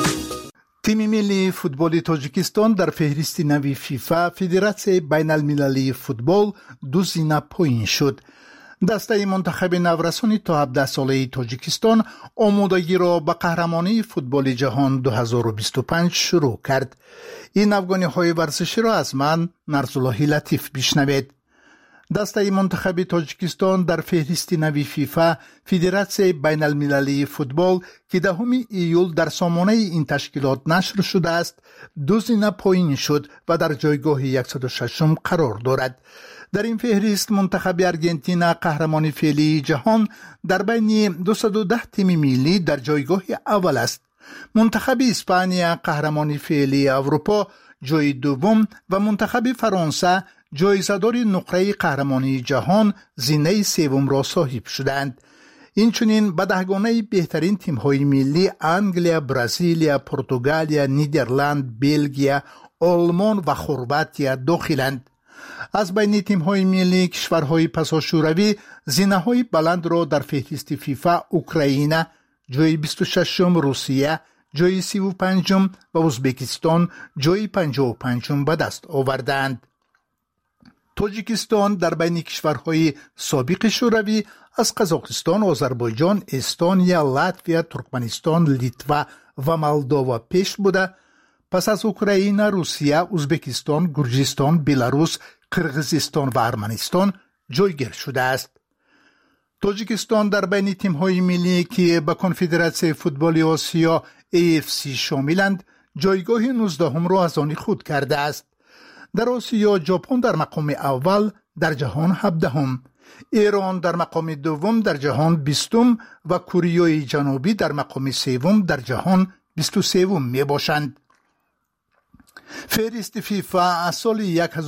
تیم ملی فوتبال تاجیکستان در فهرست نوی فیفا فدراسیون بین المللی فوتبال 2 زینه پایین شد. دسته منتخب نورسانی تا 17 ساله تاجیکستان آمادگی را به قهرمانی فوتبال جهان 2025 شروع کرد. این افغانی‌های ورزشی را از من نرزالله لطیف بشنوید. دسته منتخب تاجیکستان در فهرست نوی فیفا فدراسیون بین المللی فوتبال که 10 ایول در سامانه این تشکیلات نشر شده است 2 زینه پایین شد و در جایگاه 106 قرار دارد. در این فهرست منتخب ارژانتین قهرمان فعلی جهان در بین 210 تیم ملی در جایگاه اول است. منتخب اسپانیا قهرمان فعلی اروپا جای دوم و منتخب فرانسه جایزه‌دار نقره قهرمانی جهان زینه سوم را صاحب شدند. اینچنین به دهگانه بهترین تیم‌های ملی انگلیا، برزیلیا، پرتغالیا، نیدرلند، بلژیا، آلمان و خرواطیا داخلند. از بین تیم‌های ملی کشورهای پساشوروی زینه‌های بلند را در فهرست فیفا اوکراین جای 26 روسیه جای 35 و ازبکستان جای 55 به دست آوردند. تاجیکستان در بین کشورهای سابق شوروی از قزاقستان، آذربایجان، استونیا، لاتویا، ترکمنستان، لیتوا و مولداوا پیش بوده. پس از اوکراین، روسیه، ازبکستان، گرجستان، بلاروس، قرغیزستان و ارمنستان جایگیر شده است. تاجیکستان در بین تیم‌های ملی که به کنفدراسیون فوتبال آسیا AFC شاملند جایگاه 19 را از آن خود کرده است. در آسیا ژاپن در مقام اول در جهان 17ام، ایران در مقام دوم در جهان 20م و کره جنوبی در مقام سوم در جهان 23م می باشند. فهرست فیفا از سال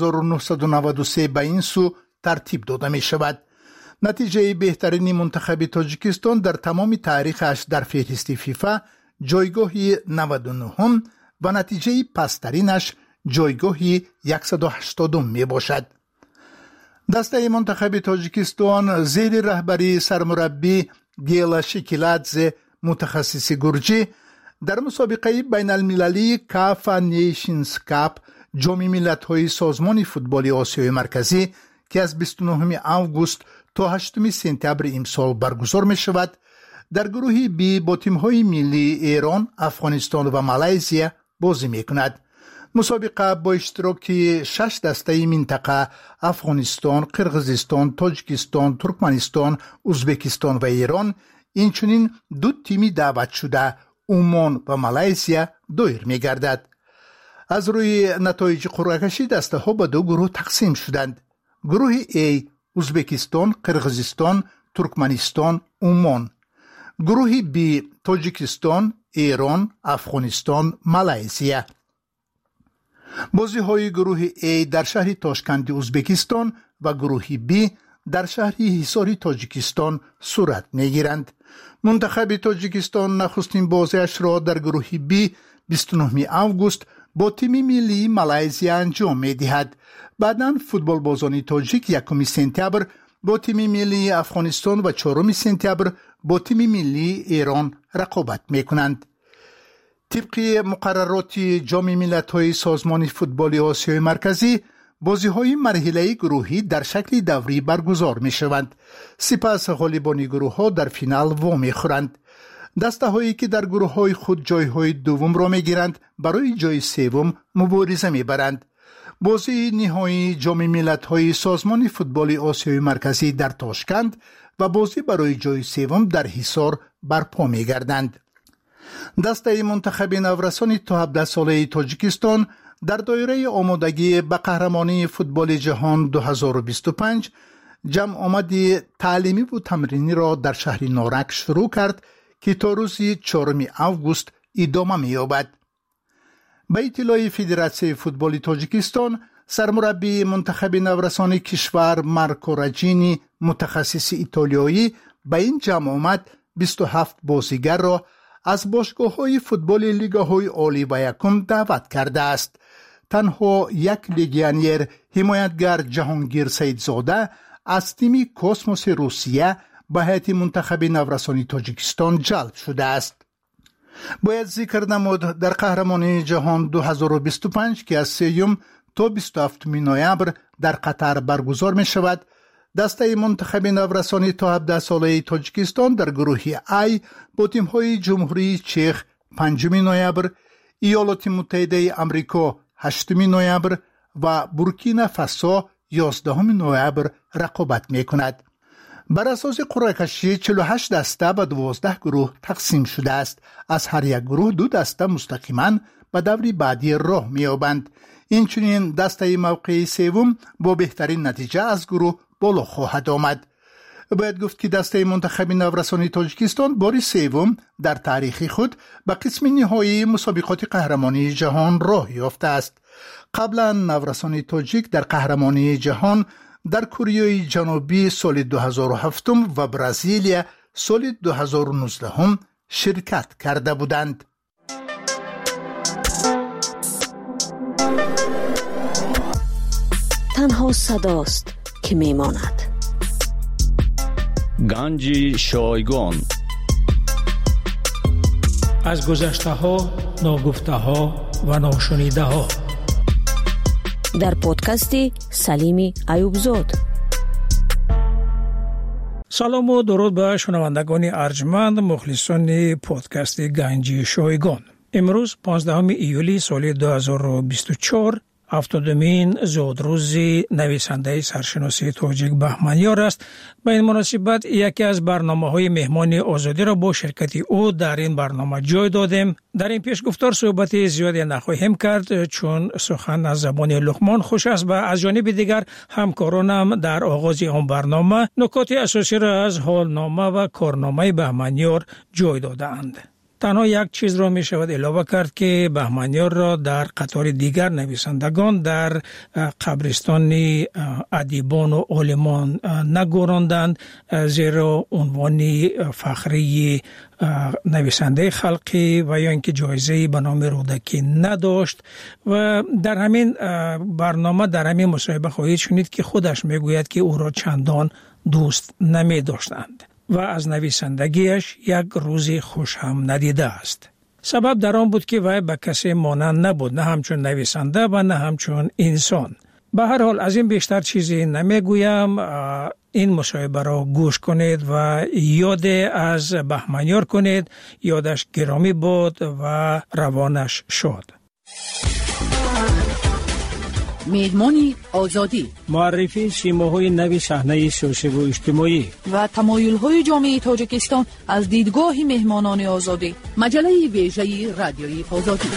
1993 به این سو ترتیب داده می شود. نتیجه بهترین منتخب تاجیکستان در تمام تاریخش در فهرست فیفا جایگاه 99 و نتیجه پسترینش جایگاه 180 می باشد. دسته منتخب تاجیکستان زیر رهبری سرمربی گیلا شکیلادزه متخصص گرجی در مسابقه بین المللی کاف نیشنز کاپ جام ملت‌های سازمان فوتبال آسیای مرکزی که از 29 آگوست تا 8 سپتامبر امسال برگزار می شود در گروه بی با تیم‌های ملی ایران، افغانستان و مالزیا بازی می کند. مسابقه با اشتراک 6 دسته منطقه افغانستان، قرغیزستان، تاجیکستان، ترکمنستان، ازبکستان و ایران، اینچنین 2 تیمی دعوت شده عمان و مالزیا دایر می گردد. از روی نتایج قرعه کشی دسته ها به 2 گروه تقسیم شدند. گروه A ازبکستان، قرغیزستان، ترکمنستان، عمان. گروه B تاجیکستان، ایران، افغانستان، مالزیا. بازی های گروه A در شهر تاشکند ازبکستان و گروه B در شهر حصار تاجیکستان صورت می گیرند. منتخب تاجیکستان نخستین بازیش را در گروه B 29 آگوست با تیم ملی مالزیا انجام می دهد. بعداً فوتبال بازان تاجیک 1 سپتامبر با تیم ملی افغانستان و 4 سپتامبر با تیم ملی ایران رقابت می کنند. طبق مقررات جام ملت‌های سازمان فوتبال آسیای مرکزی بازی‌های مرحله گروهی در شکل دوری برگزار می‌شوند. سپس غالبان گروه‌ها در فینال وام می‌خورند. دسته‌هایی که در گروه‌های خود جای‌های دوم را می‌گیرند برای جای سوم مبارزه می‌برند. بازی نهایی جام ملت‌های سازمان فوتبال آسیای مرکزی در تاشکند و بازی برای جای سوم در حصار برپا می‌گردند. دسته منتخب نورسان تا 17 ساله تاجیکستان در دایره آمادگی به قهرمانی فوتبال جهان 2025 جمع آمد تعلیمی و تمرینی را در شهر نارک شروع کرد که تا روز 4 آگوست ادامه می‌یابد. به اطلاع فدراسیون فوتبال تاجیکستان، سرمربی منتخب نورسان کشور مارکو راجینی متخصص ایتالیایی به این جمع آمد 27 بازیگر را از باشگاه‌های فوتبال لیگ‌های عالی و یکم دعوت کرده است. تنها یک لیگیونر حمایتگر جهانگیر سیدزاده از تیم کوسموس روسیه به هیئت منتخب نورسان تاجیکستان جلب شده است. باید ذکر نمود در قهرمانی جهان 2025 که از 3 تا 27 نوامبر در قطر برگزار می شود، دسته منتخب نورسانی تا 17 ساله تاجیکستان در گروه ای با تیم‌های جمهوری چک 5 نوامبر، ایالات متحده آمریکا 8 نوامبر و بورکینا فاسو 11 نوامبر رقابت می کند. بر اساس قرعه کشی 48 دسته به 12 گروه تقسیم شده است. از هر یک گروه 2 دسته مستقیما به دور بعدی راه می‌یابند. اینچنین دسته موقع سوم با بهترین نتیجه از گروه بالا خواهد آمد. باید گفت که دسته منتخب نورسان تاجیکستان بار سوم در تاریخ خود به قسم نهایی مسابقات قهرمانی جهان راه یافته است. قبلا نورسان تاجیک در قهرمانی جهان در کره جنوبی سال 2007 و برزیل سال 2019 هم شرکت کرده بودند. تنها صداست که میماند. گنج شایگان. از گذشته ها، ناگفته ها و ناشنیده ها. در پادکست سلیمی ایوبزاد. سلام و درود به شنوندگان ارجمند مخلصان پادکست گنج شایگان. امروز 15 ایولی سال 2024 هفتادمین زودروز نویسنده سرشناسی تاجیک بهمنیار است. به این مناسبت یکی از برنامه‌های مهمان آزادی را با شرکت او در این برنامه جای دادیم. در این پیشگفتار صحبت زیادی نخواهیم کرد چون سخن از زبان لقمان خوش است و از جانب دیگر همکارانم در آغاز آن برنامه نکات اساسی را از حالنامه و کارنامه بهمنیار جای دادند. تنها یک چیز را می شود علاوه کرد که بهمنیار را در قطار دیگر نویسندگان در قبرستان ادیبان و عالمان نگذاردند، زیرا عنوان فخری نویسنده خلقی و یا اینکه جایزه به نام رودکی نداشت. و در همین برنامه در همین مصاحبه خواهید شنید که خودش می گوید که او را چندان دوست نمی داشتند و از نویسندگیش یک روزی خوش هم ندیده است. سبب در آن بود که وی به کسی مانند نبود، نه همچون نویسنده و نه همچون انسان. به هر حال از این بیشتر چیزی نمیگویم. این مصاحبه را گوش کنید و یاد از بهمنیار کنید. یادش گرامی بود و روانش شاد. مهمانی آزادی، معرفی سیماهای نوی صحنه سیاسی و اجتماعی و تمایل‌های جامعه تاجیکستان از دیدگاه مهمانان آزادی. مجله ویژه رادیویی آزادی.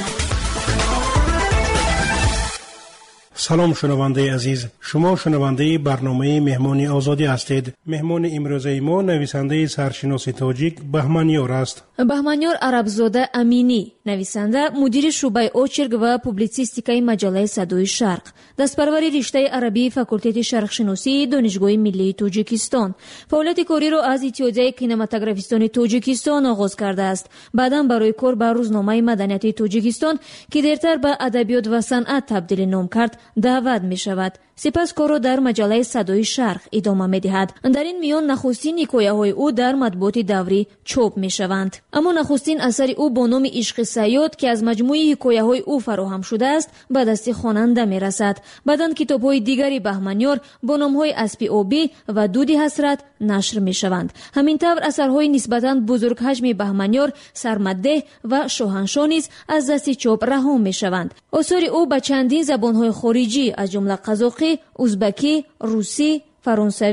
سلام شنونده عزیز، شما شنونده برنامه مهمانی آزادی هستید. مهمان امروزه ما نویسنده سرشناسی تاجیک بهمنیار است. بهمنیار عربزاده امینی، نویسنده، مدیر شعبه اوچرگ و پوبلیسیستیکای مجله صدای شرق، دستپرور رشته عربی فاکولته شرق شناسی دانشگاه ملی تاجیکستان. فعالیت کاری را از اتحادیه کینماتوگرافیستان تاجیکستان آغاز کرده است. بعداً برای کار به روزنامه مدنیت تاجیکستان که دیرتر به ادبیات و صنعت تبدیل نام کرد دعوت می شود. سپس کار را در مجله صدای شرق ادامه می دهد. در این میان نخستین حکایه های او در مطبوعات دوری چاپ می شوند. اما نخستین اثر او با نام عشق صیاد که از مجموعه حکایه های او فراهم شده است به دست خواننده می رسد. بعداً کتاب های دیگری بهمنیار با نام های اسب آبی و دود حسرت نشر می شوند. همینطور اثرهای نسبتاً بزرگ حجم بهمنیار سرمده و شاهنشاه نیز از دست چاپ رها می شوند. آثار او به چندین زبان‌های خارجی از جمله قزاقی، ازبکی، روسی، فرانسوی،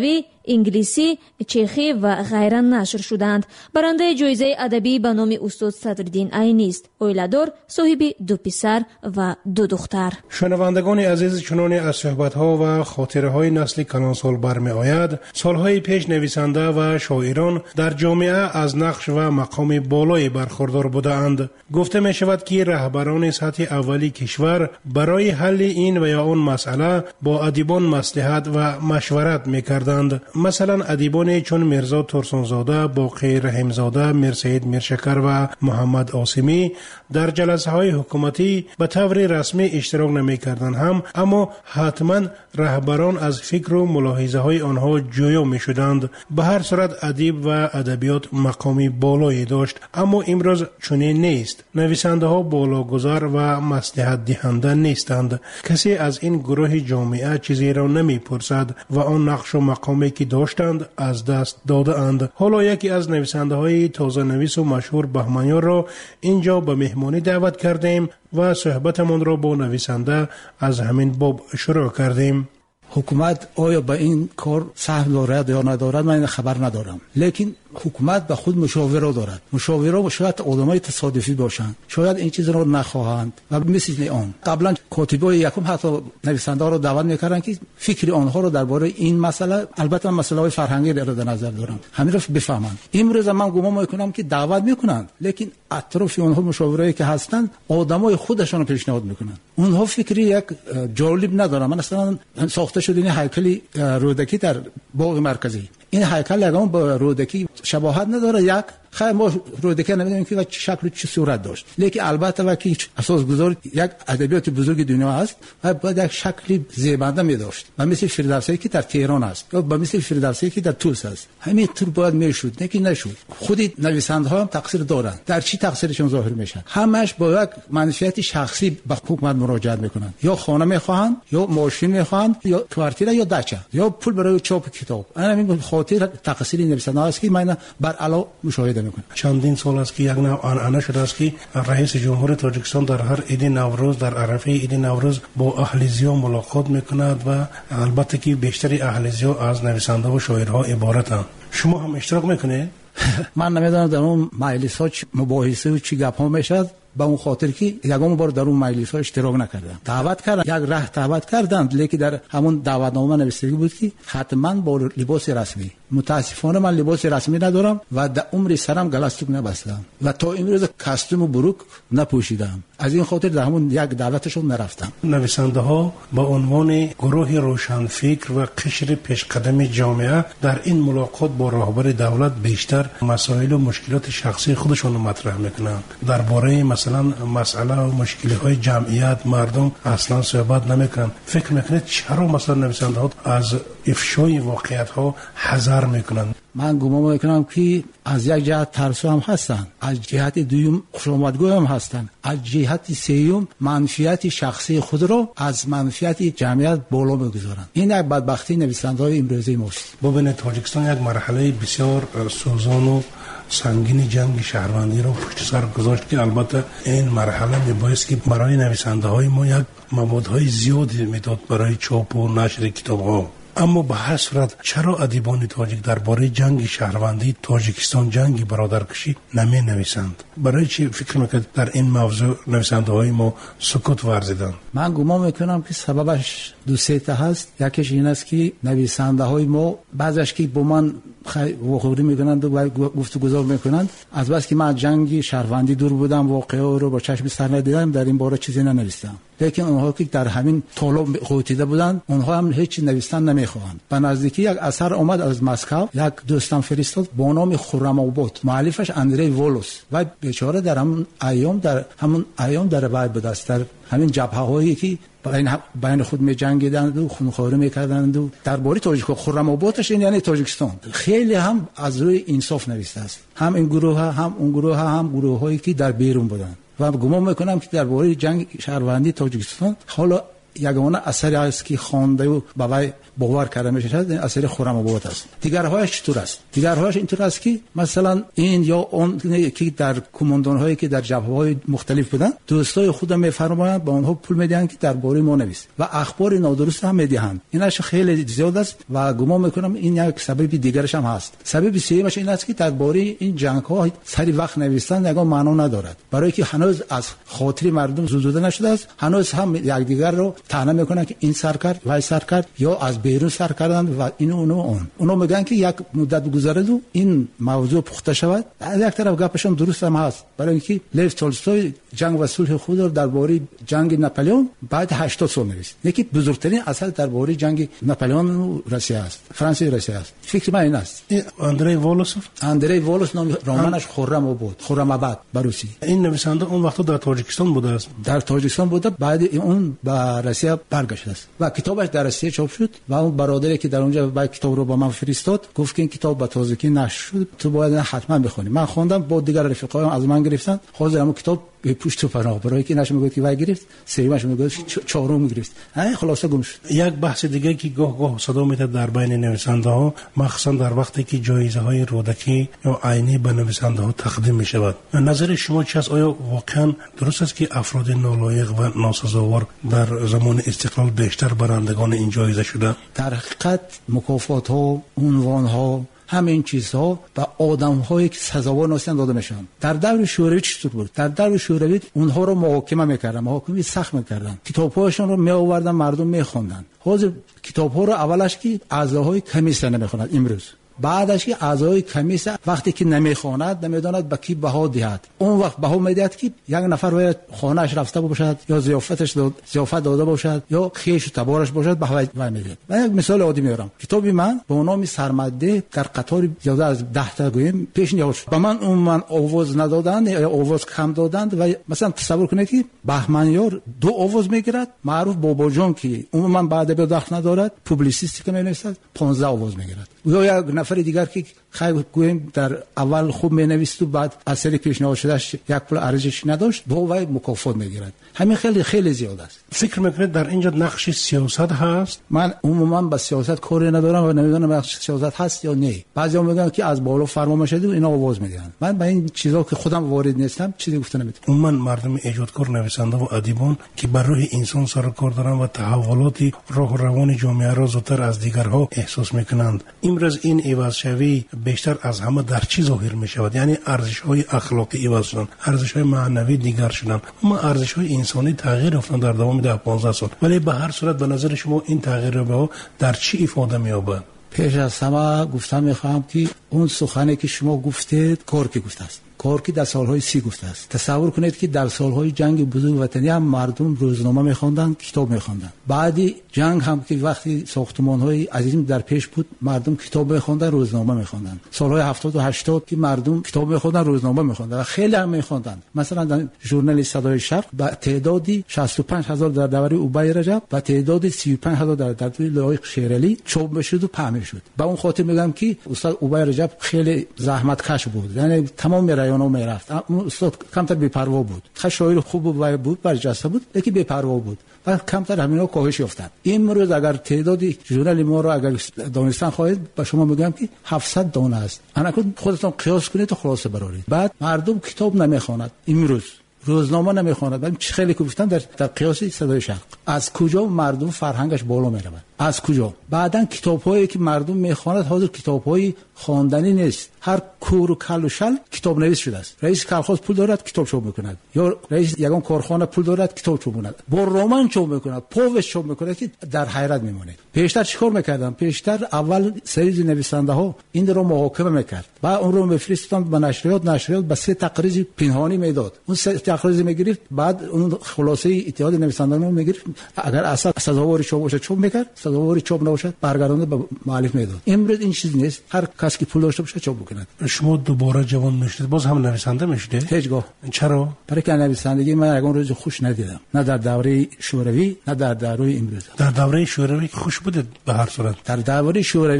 انگلیسی، چخی و غیره نشر شدند. برنده جایزه ادبی به نام استاد صدرالدین عینی است. اویلادور صاحب 2 پسر و 2 دختر. شنوندگان عزیز، چنان از صحبت‌ها و خاطره‌های نسل کلانسال برمی‌آید، سال‌های پیش نویسنده و شاعران در جامعه از نقش و مقام بالایی برخوردار بودند. گفته می‌شود که رهبران سطح اولی کشور برای حل این و یا آن مسئله با ادیبان مصلحت و مشورت می‌کردند. مثلا ادیبان چون میرزا ترسانزاده، باقی رحیمزاده، میرسید میرشکر و محمد عاصمی در جلسه‌های حکومتی به طور رسمی اشتراک نمی‌کردند هم، اما حتما رهبران از فکر و ملاحظه‌های آنها جویا می‌شدند. به هر صورت ادیب و ادبیات مقامی بالایی داشت، اما امروز چنین نیست. نویسنده‌ها بالاگذار و مصلحت دهنده نیستند. کسی از این گروه جامعه چیزی را نمی‌پرسد و آن نقش و مقامی که داشتند از دست داده اند. حالا یکی از نویسنده‌های تازه نویس و مشهور بهمنیار را اینجا به مهمانی دعوت کردیم و صحبتمان را با نویسنده از همین باب شروع کردیم. حکومت آیا به این کار سهم دارد یا ندارد من خبر ندارم، لیکن حکومت به خود مشاوره دارد. مشاوره شاید آدمای تصادفی باشند، شاید این چیز را نخواهند و مثل آن قبلا کاتبای یکم حتی نویسنده ها را دعوت میکردند که فکر آنها را درباره این مسئله، البته مسئله های فرهنگی را در نظر دارم، همین را بفهمند. امروز من گمان میکنم که دعوت میکنند، لیکن اطراف آنها مشاورایی که هستند آدمای خودشان پیشنهاد میکنند. اونها فکری یک جالب ندارن. من اصلا ساخته شده این هیکل رودکی در باغ مرکزی، این هیکل یگان با رودکی شباهت نداره. یک خیلی ما رودکی نمیدونیم که چه شکل چه صورت داشت، لیکن البته وقتی اساس گذار یک ادبیات بزرگ دنیا است و باید یک شکلی زیبنده می داشت و مثل فردوسی که در تهران است یا مثل فردوسی که در توس است، همین طور باید میشد، لیکن نشد. خود نویسنده‌ها هم تقصیر دارند. در چی تقصیرشون ظاهر میشه؟ همش با یک منفعت شخصی به حکومت مراجعه میکنند، یا خانه میخواهند یا ماشین میخواهند یا کوارتیر یا دچه یا پول برای چاپ کتاب. همین خاطر تقصیر نویسنده است که من بر علا مشاهده میکنم. چندین سال است که یک نوع آنعنه شده است که رئیس جمهور تاجیکستان در هر عید نوروز، در عرفه عید نوروز با اهلیزی‌ها ملاقات میکند و البته که بیشتری اهلیزی‌ها از نویسنده و شاعرها عبارتند. شما هم اشتراک میکنید؟ من نمیدونم در اون مجلس‌ها مباحثه و چی گپ‌ها میشد، با اون خاطر که یگام بار در اون مجلس‌ها اشتراک نکردم. دعوت کردن، یک راه دعوت کردند، لیکن در همون دعوتنامه نوشته بود که حتما با لباس رسمی. متاسفانه من لباس رسمی ندارم و در عمر سرم گلاستوک نبستم و تا امروز کاستوم و بروک نپوشیدم. از این خاطر در همون یک دعوتشون نرفتم. نویسنده ها با عنوان گروه روشنفکر و قشر پیشقدم جامعه در این ملاقات با رهبر دولت بیشتر مسائل و مشکلات شخصی خودشون رو مطرح میکنند. درباره مثلا مسئله و مشکلات جمعیت مردم اصلا صحبت نمیکنند. فکر میکنید چرا مثلا نویسنده ها از افشای واقعیت ها حذر میکنند؟ من گمان میکنم که از یک جهت ترسو هم هستند، از جهت دوم خوشامدگو هم هستند، از جهت سوم منفعت شخصی خود را از منفعت جمعیت بالا میگذارند. این یک بدبختی نویسنده‌های امروزی ماست. ببینید تاجیکستان یک مرحله بسیار سوزان و سنگین جنگ شهروندی رو پشت سر گذاشت که البته این مرحله میبایست که برای نویسنده های ما یک موادهای زیادی میداد برای چاپ و نشر کتاب ها. اما به هر صورت چرا ادیبان تاجیک درباره جنگ شهروندی تاجیکستان، جنگ برادرکشی نمی نویسند؟ برای چی فکر میکنید در این موضوع نویسنده های ما سکوت ورزیدند؟ من گمان میکنم که سببش دو سه تا هست. یکیش این است که نویسنده های ما بعضیش که با من وقوری میکنند و گفتگو میکنند، از بس که من جنگ شهروندی دور بودم، واقعه رو با چشم سر ندیدم، در این باره چیزی ننوشتم. لیکن اونها که در همین طالب قوتیده بودند، اونها هم هیچ نوشتن نمیخواهند. به نزدیکی یک اثر اومد از مسکو، یک دوستم فرستاد با نام خرم‌آباد، مؤلفش اندری والوس و بیچاره در همون ایام در وای بود است، در همین جبهه‌هایی که بین خود می جنگیدند و خونخواری میکردند و درباره تاجیک خرم‌آبادش این یعنی تاجیکستان خیلی هم از روی انصاف نوشته است. هم این گروه هم اون گروه هم گروه‌هایی که در بیرون بودند و گمان میکنم که درباره جنگ شهروندی تاجیکستان حالا یگانه اثری است که خوانده و به وی باور کرده میشه اثر خرم آباد است. دیگرهایش چطور است؟ دیگرهایش اینطور است که مثلا این یا اون که در کماندان هایی که در جبهه های مختلف بودن دوستای خودم میفرمایند به اونها پول میدن که درباره ما نویس و اخبار نادرست هم میدهند. اینش خیلی زیاد است و گمان میکنم این یک سبب دیگرش هم هست. سبب سومش این است که درباره این جنگ ها سری وقت نوشتن یگان معنا ندارد، برای که هنوز از خاطر مردم زوزوده نشده است. هنوز هم یکدیگر رو طعنه میکنن که این سر کرد وای سر کرد یا از بیرون سر کردن و اینو اونو میگن که یک مدت گذرد و این موضوع پخته شود. از یک طرف گپشون درست هم هست، برای اینکه لیو تولستوی جنگ و صلح خود رو درباره جنگ ناپلئون بعد 80 سال نوشت. یکی بزرگترین اثر درباره جنگ ناپلئون و روسیه است، فرانسه و روسیه است. فکر من این است. اندری والوس نام رمانش خرم آباد بروسی. این نویسنده اون وقت در تاجیکستان بوده است. در تاجیکستان بوده، بعد اون به روسیه برگشته است و کتابش در روسیه چاپ شد و اون برادری که در اونجا با کتاب رو با من فرستاد گفت که این کتاب به تازگی نشر شد، تو باید حتما بخونی. من خوندم، با دیگر رفیقایم از من گرفتن، حاضر همون کتاب به پشت و پناه، برای که نشه میگه که وای گرفت، سومش میگه چهارم گرفت. خلاصه گم شد. یک بحث دیگه که گاه صدا میاد در بین نویسنده ها، مخصوصا در وقتی که جایزه های رودکی یا عینی به نویسنده ها تقدیم می شود، نظر شما چی است؟ آیا واقعا درست است که افراد نالایق و ناسزاوار در زمان استقلال بیشتر برندگان این جایزه شده؟ در حقیقت مکافات ها، عنوان ها، همین چیزها به آدم‌هایی که سزاوار نیستن داده میشن. در دور شوروی چطور بود؟ در دور شوروی اونها رو محاکمه میکردن، محاکمه سخت میکردن، کتاب‌هاشون رو میآوردن مردم میخوندن. حاضر کتاب‌ها رو اولش که اعضاهای کمیسیون نمیخونن، امروز بعدش که اعضای کمیسیون وقتی که نمیخواند نمیداند به کی بها دهد، اون وقت بها میدهد که یک نفر روی خانه‌اش رفته باشد یا ضیافت داده باشد یا خیش و تبارش باشد بها میدهد. من یک مثال عادی میارم. کتابی من با نام سرمده در قطار زیاده از 10 تا گویم پیشنهاد شد. به من آواز ندادند یا آواز کم دادند و مثلا تصور کنید که بهمنیار 2 آواز میگیرد، معروف بابا جان که عموما بعد به دخل ندارد، پوبلیسیستی که مینویسد 15 آواز میگیرد. یا یک نفر دیگر که خیلی گویم در اول خوب مینویسد و بعد اثر پیشنهاد شدهش یک پول ارزش نداشت، با وی مکافات میگیرد. همین خیلی زیاد است. فکر میکنید در اینجا نقش سیاست هست؟ من عموما با سیاست کاری ندارم و نمیدونم نقش سیاست هست یا نه. بعضیا میگن که از بالا فرمان شده و اینا آواز میدن. من با این چیزا که خودم وارد نیستم چیزی گفته نمیتونم. عموما مردم ایجادکار، نویسنده و ادیبان که بر روح انسان سر کار دارن و تحولات روح و روان جامعه را زودتر از دیگرها احساس میکنند، امروز این عوض شوی بیشتر از همه در چی ظاهر می شود؟ یعنی ارزش‌های اخلاقی عوض شدن، ارزش‌های معنوی دیگر شدن، اما ارزش‌های انسانی تغییر یافتن در دوام 10-15 سال. ولی به هر صورت به نظر شما این تغییر رو در چی ifade می‌یابد؟ پیش از همه گفتم می‌خوام که اون سخنی که شما گفتید کورکی گفته است، کورکی در سالهای 30 گفته است. تصور کنید که در سالهای جنگ بزرگ وطنی هم مردم روزنامه می‌خواندن، کتاب می‌خواندن. بعدی جنگ هم که وقتی ساختمان‌های عظیم در پیش بود، مردم کتاب می‌خواندن، روزنامه می‌خواندن. سالهای 70 و 80 که مردم کتاب می‌خواندن، روزنامه می‌خواندن و خیلی هم می‌خواندن. مثلا در ژورنال صدای شرق با تعدادی 65000 در دوره اوبای رجب و تعدادی 35000 در دوره لایق شیرالی چاپ می‌شد و پهن می‌شد. با اون خاطر میگم که استاد اوبای رجب خیلی زحمتکش بود، یعنی تمام رایانو میرفت. اون استاد کمتر بی‌پروا بود، خیلی شاعر خوب بود، برجسته بود، یکی بی‌پروا بود و کمتر همینا کاهش یافتند. امروز اگر تعدادی ژورنال ما رو اگر دانستان خواهید، با شما میگم که 700 دانه است. انا خودتون قیاس کنید و خلاصه برارید. بعد مردم کتاب نمیخواند، امروز روزنامه نمیخواند. من خیلی گفتم در قیاس صدای شرق از کجا مردم فرهنگش بالا میرود، از کجا؟ بعدن کتاب‌هایی که مردم میخواند حاضر کتاب‌های خواندنی نیست، هر کور و کل و شل کتاب نویس شده است. رئیس کارخانه پول دارد کتاب چاپ میکند، یا رئیس یگان کارخانه پول دارد کتاب چاپ میکند، با رمان چاپ میکند، پووش چاپ میکند که در حیرت میمونه. پیشتر چیکار میکردن؟ پیشتر اول سری نویسنده ها این رو محاکمه میکرد، بعد اون رو میفرستادن به نشریات به 3 تقریر پنهانی میداد، اون 3 تقریر میگرفت، بعد اون خلاصه اتحاد نویسندگان رو میگرفت، اگر اصلا سزاوار چاپ باشه چاپ میکرد، سزاوار چاپ نباشه برگردونده به مؤلف میداد. امروز این چیز نیست، هر کسی که پول داشته باشه چاپ بکنه. شما دوباره جوان میشید، باز هم نویسنده میشید؟ هیچگاه. چرا؟ برای که نویسندگی من یگان روز خوش ندیدم، نه در دوره شوروی نه در دوره امروز. در دوره شوروی خوش بود به هر صورت. در دوره شوروی هم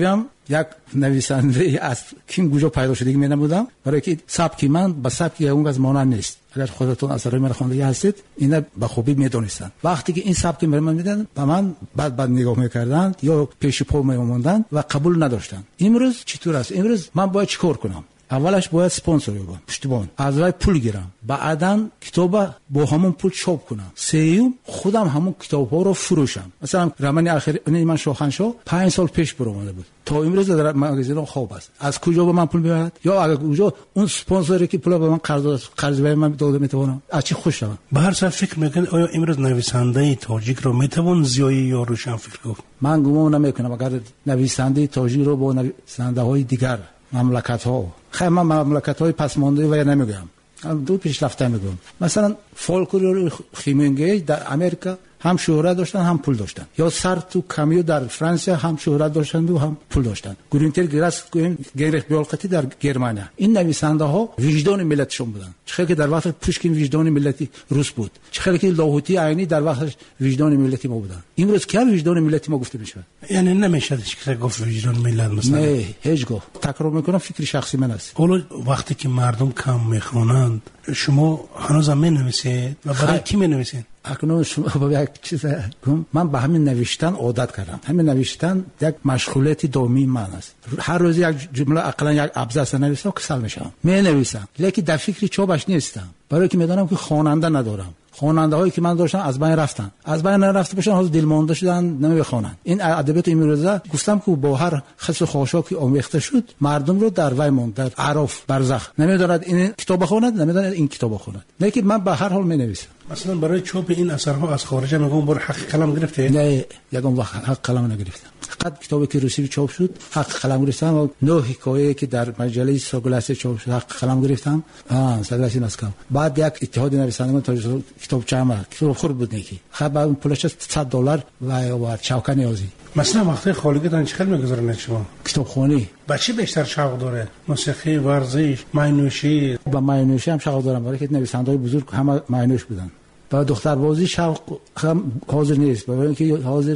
یک نویسنده از کیم گوجا پیدا شدگی می نمودم، برای که سبک من با سبک اون از مانند نیست. اگر خودتون اثرای من خوانده هستید اینا به خوبی میدونستان. وقتی که این سبک من میدن به من بعد نگاه میکردند یا پیش پا میموندن و قبول نداشتن. امروز چطور است؟ امروز من باید چیکار کنم؟ اولش باید اسپانسر بگم، پشتیبان، از وای پول گیرم، بعداً کتاب با همون پول چاپ کنم، سوم خودم همون کتاب‌ها رو فروشم. مثلا رمان آخر من شاهنشاه 5 سال پیش برآمده بود، تا امروز در مغازه خواب است. از کجا به من پول میاد؟ یا اگر کجا اون اسپانسری که پول به من قرض به من داده میتونم از چی خوش شوم؟ به هر صورت فکر میکنید آیا امروز نویسنده تاجیک رو میتوان زیایی یا روشن فکر گفت؟ من گمان نمیکنم اگر نویسنده تاجیک رو با نویسنده‌های دیگر مملکت‌ها، خیلی من مملکت‌های پسمانده و نمیگم، دو پیشرفته میگم. مثلا فولکلور خیمنگی در امریکا هم شهرت داشتن هم پول داشتن، یا سارتو کامیو در فرانسه هم شهرت داشتن و هم پول داشتن، گرینتر گراس گینریخ بیالقتی در گرمانیا. این نویسنده ها وجدان ملتشون بودن. چه که در وقت پوشکین وجدان ملتی روس بود، چه که لاهوتی عینی در وقت وجدان ملتی ما بودن. امروز که وجدان ملتی ما گفته میشه؟ یعنی نمیشه که گفت وجدان ملت مثلا. نه هیچ گفت. تکرار میکنم، فکر شخصی من است. حالا وقتی که مردم کم میخونند شما هنوز هم مینویسید و برای کی مینویسید؟ اکنون شما با یک چیز من به همین نوشتن عادت کردم. همین نوشتن یک مشغولیت دائمی من است. هر روز یک جمله اقلا یک ابزار نویسم کسل میشم، می نویسم، لیکن در فکر چوبش نیستم، برای که میدونم که خواننده ندارم. خواننده هایی که من داشتم از بین رفتن، از بین رفته باشن، حالا دل مانده شدن، نمیخوانن. این ادبیات امروزه گفتم که با هر خس و خاشاکی آمیخته شد، مردم رو در وی ماند، در عرف برزخ، نمیداند این کتاب بخوند، نمیداند این کتاب بخوند. لیکن من به هر حال مینویسم. مثلا برای چاپ این اثرها از خارج میگم برای حق قلم گرفته؟ نه، یگان وقت حق قلم نگرفتم. فقط کتابی که روسی چاپ شد حق قلم گرفتم و 9 حکایه که در مجله ساگلاس چاپ شد حق قلم گرفتم. ساگلاس مسکو. بعد یک اتحاد نویسندگان تا کتاب چهار کتاب خورد بود نیکی. خب بعد پولش $100 و چاوکا نیازی. مثلا وقتی خالگیتان چقدر میگذارن شما؟ کتابخوانی. با چی بیشتر شوق داره؟ موسیقی، ورزش، معنوشی؟ با معنوشی هم شوق دارم، برای که نویسنده‌های بزرگ همه معنوش بودن. با دختربازی شوق هم حاضر نیست، برای اینکه حاضر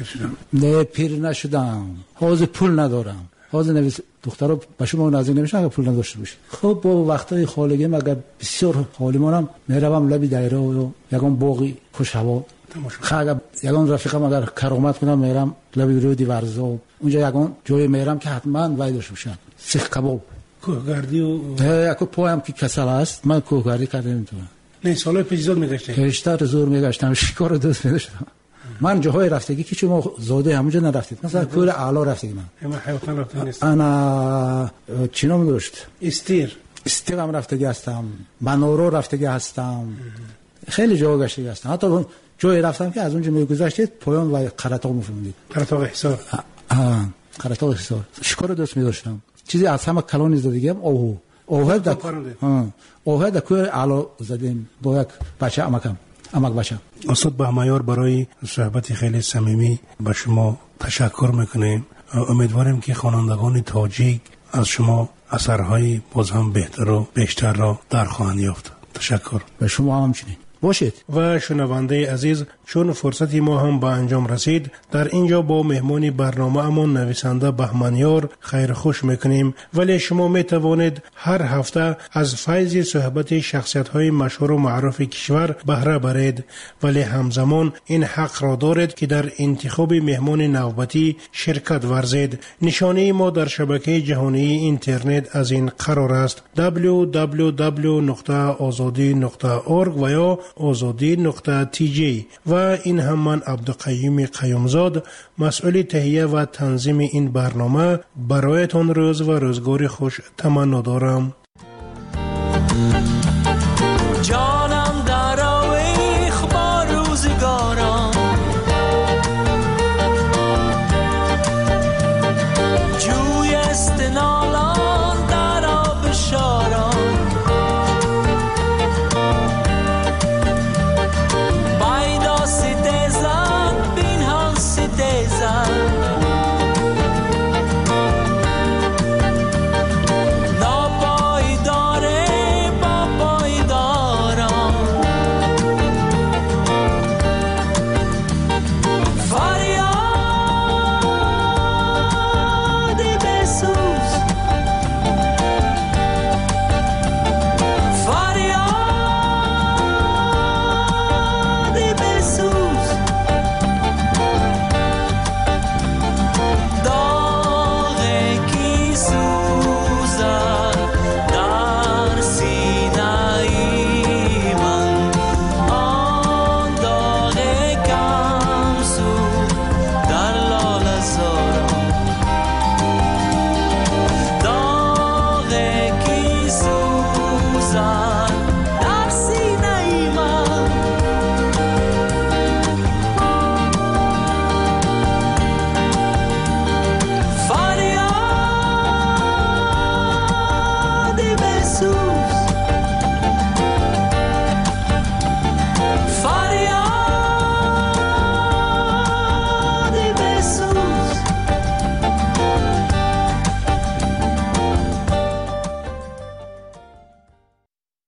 نه پیر نشدم، حاضر پول ندارم. حاضر نویس دخترها به شما نزدیک نمیشن اگه پول نداشته باشه. خب با وقتای خالگی مگر بسیار حالیمونم میروم لبی دایره و یگان باقی خوش هوا خاگه یگان رفیقم اگر کرامت کنم میرم لبی رودی ورزا، اونجا یگان جای میرم که حتما وای داشته باشن سیخ کباب کوهگردی و یک پایم که کسل است. من کوهگردی کردم نمیتونم. نه سال پیش زور میگشتم، بیشتر زور میگشتم، شکار دوست می‌داشتم. من جاهای رفتگی که شما زاده همونجا نرفتید، مثلا کوه اعلا رفتگی من حیوان رفتم نیست. انا چینام داشت استیرم رفتگی هستم، منورو رفتگی هستم، خیلی جا گشتگی هستم. حتی جایی رفتم که از اونجا میگذشتید پایان و قرطاق میفهمید. قرطاق حصار. قرطاق حصار. شکار دوست می‌داشتم. چیزی از همه کلان زدگیم اوه. اوه در کوه اعلا زدیم با یک بچه امک بچه. استاد بهمایار برای صحبت خیلی صمیمی به شما تشکر میکنیم. امیدواریم که خوانندگان تاجیک از شما اثرهای باز هم بهتر و بیشتر را در خواهند یافت. تشکر. به شما همچنین باشید. و شنونده عزیز، چون فرصتی ما هم به انجام رسید، در اینجا با مهمانی برنامه امان نویسنده بهمنیار خیر خوش میکنیم. ولی شما میتوانید هر هفته از فیض صحبت شخصیت های مشهور و معروف کشور بهره برید، ولی همزمان این حق را دارید که در انتخاب مهمان نوبتی شرکت ورزید. نشانه ما در شبکه جهانی اینترنت از این قرار است: www.azadi.org و یا azadi.tj. و این هم من عبدالقیوم قیومزاد، مسئول تهیه و تنظیم این برنامه، برایتان روز و روزگار خوش تمنا دارم.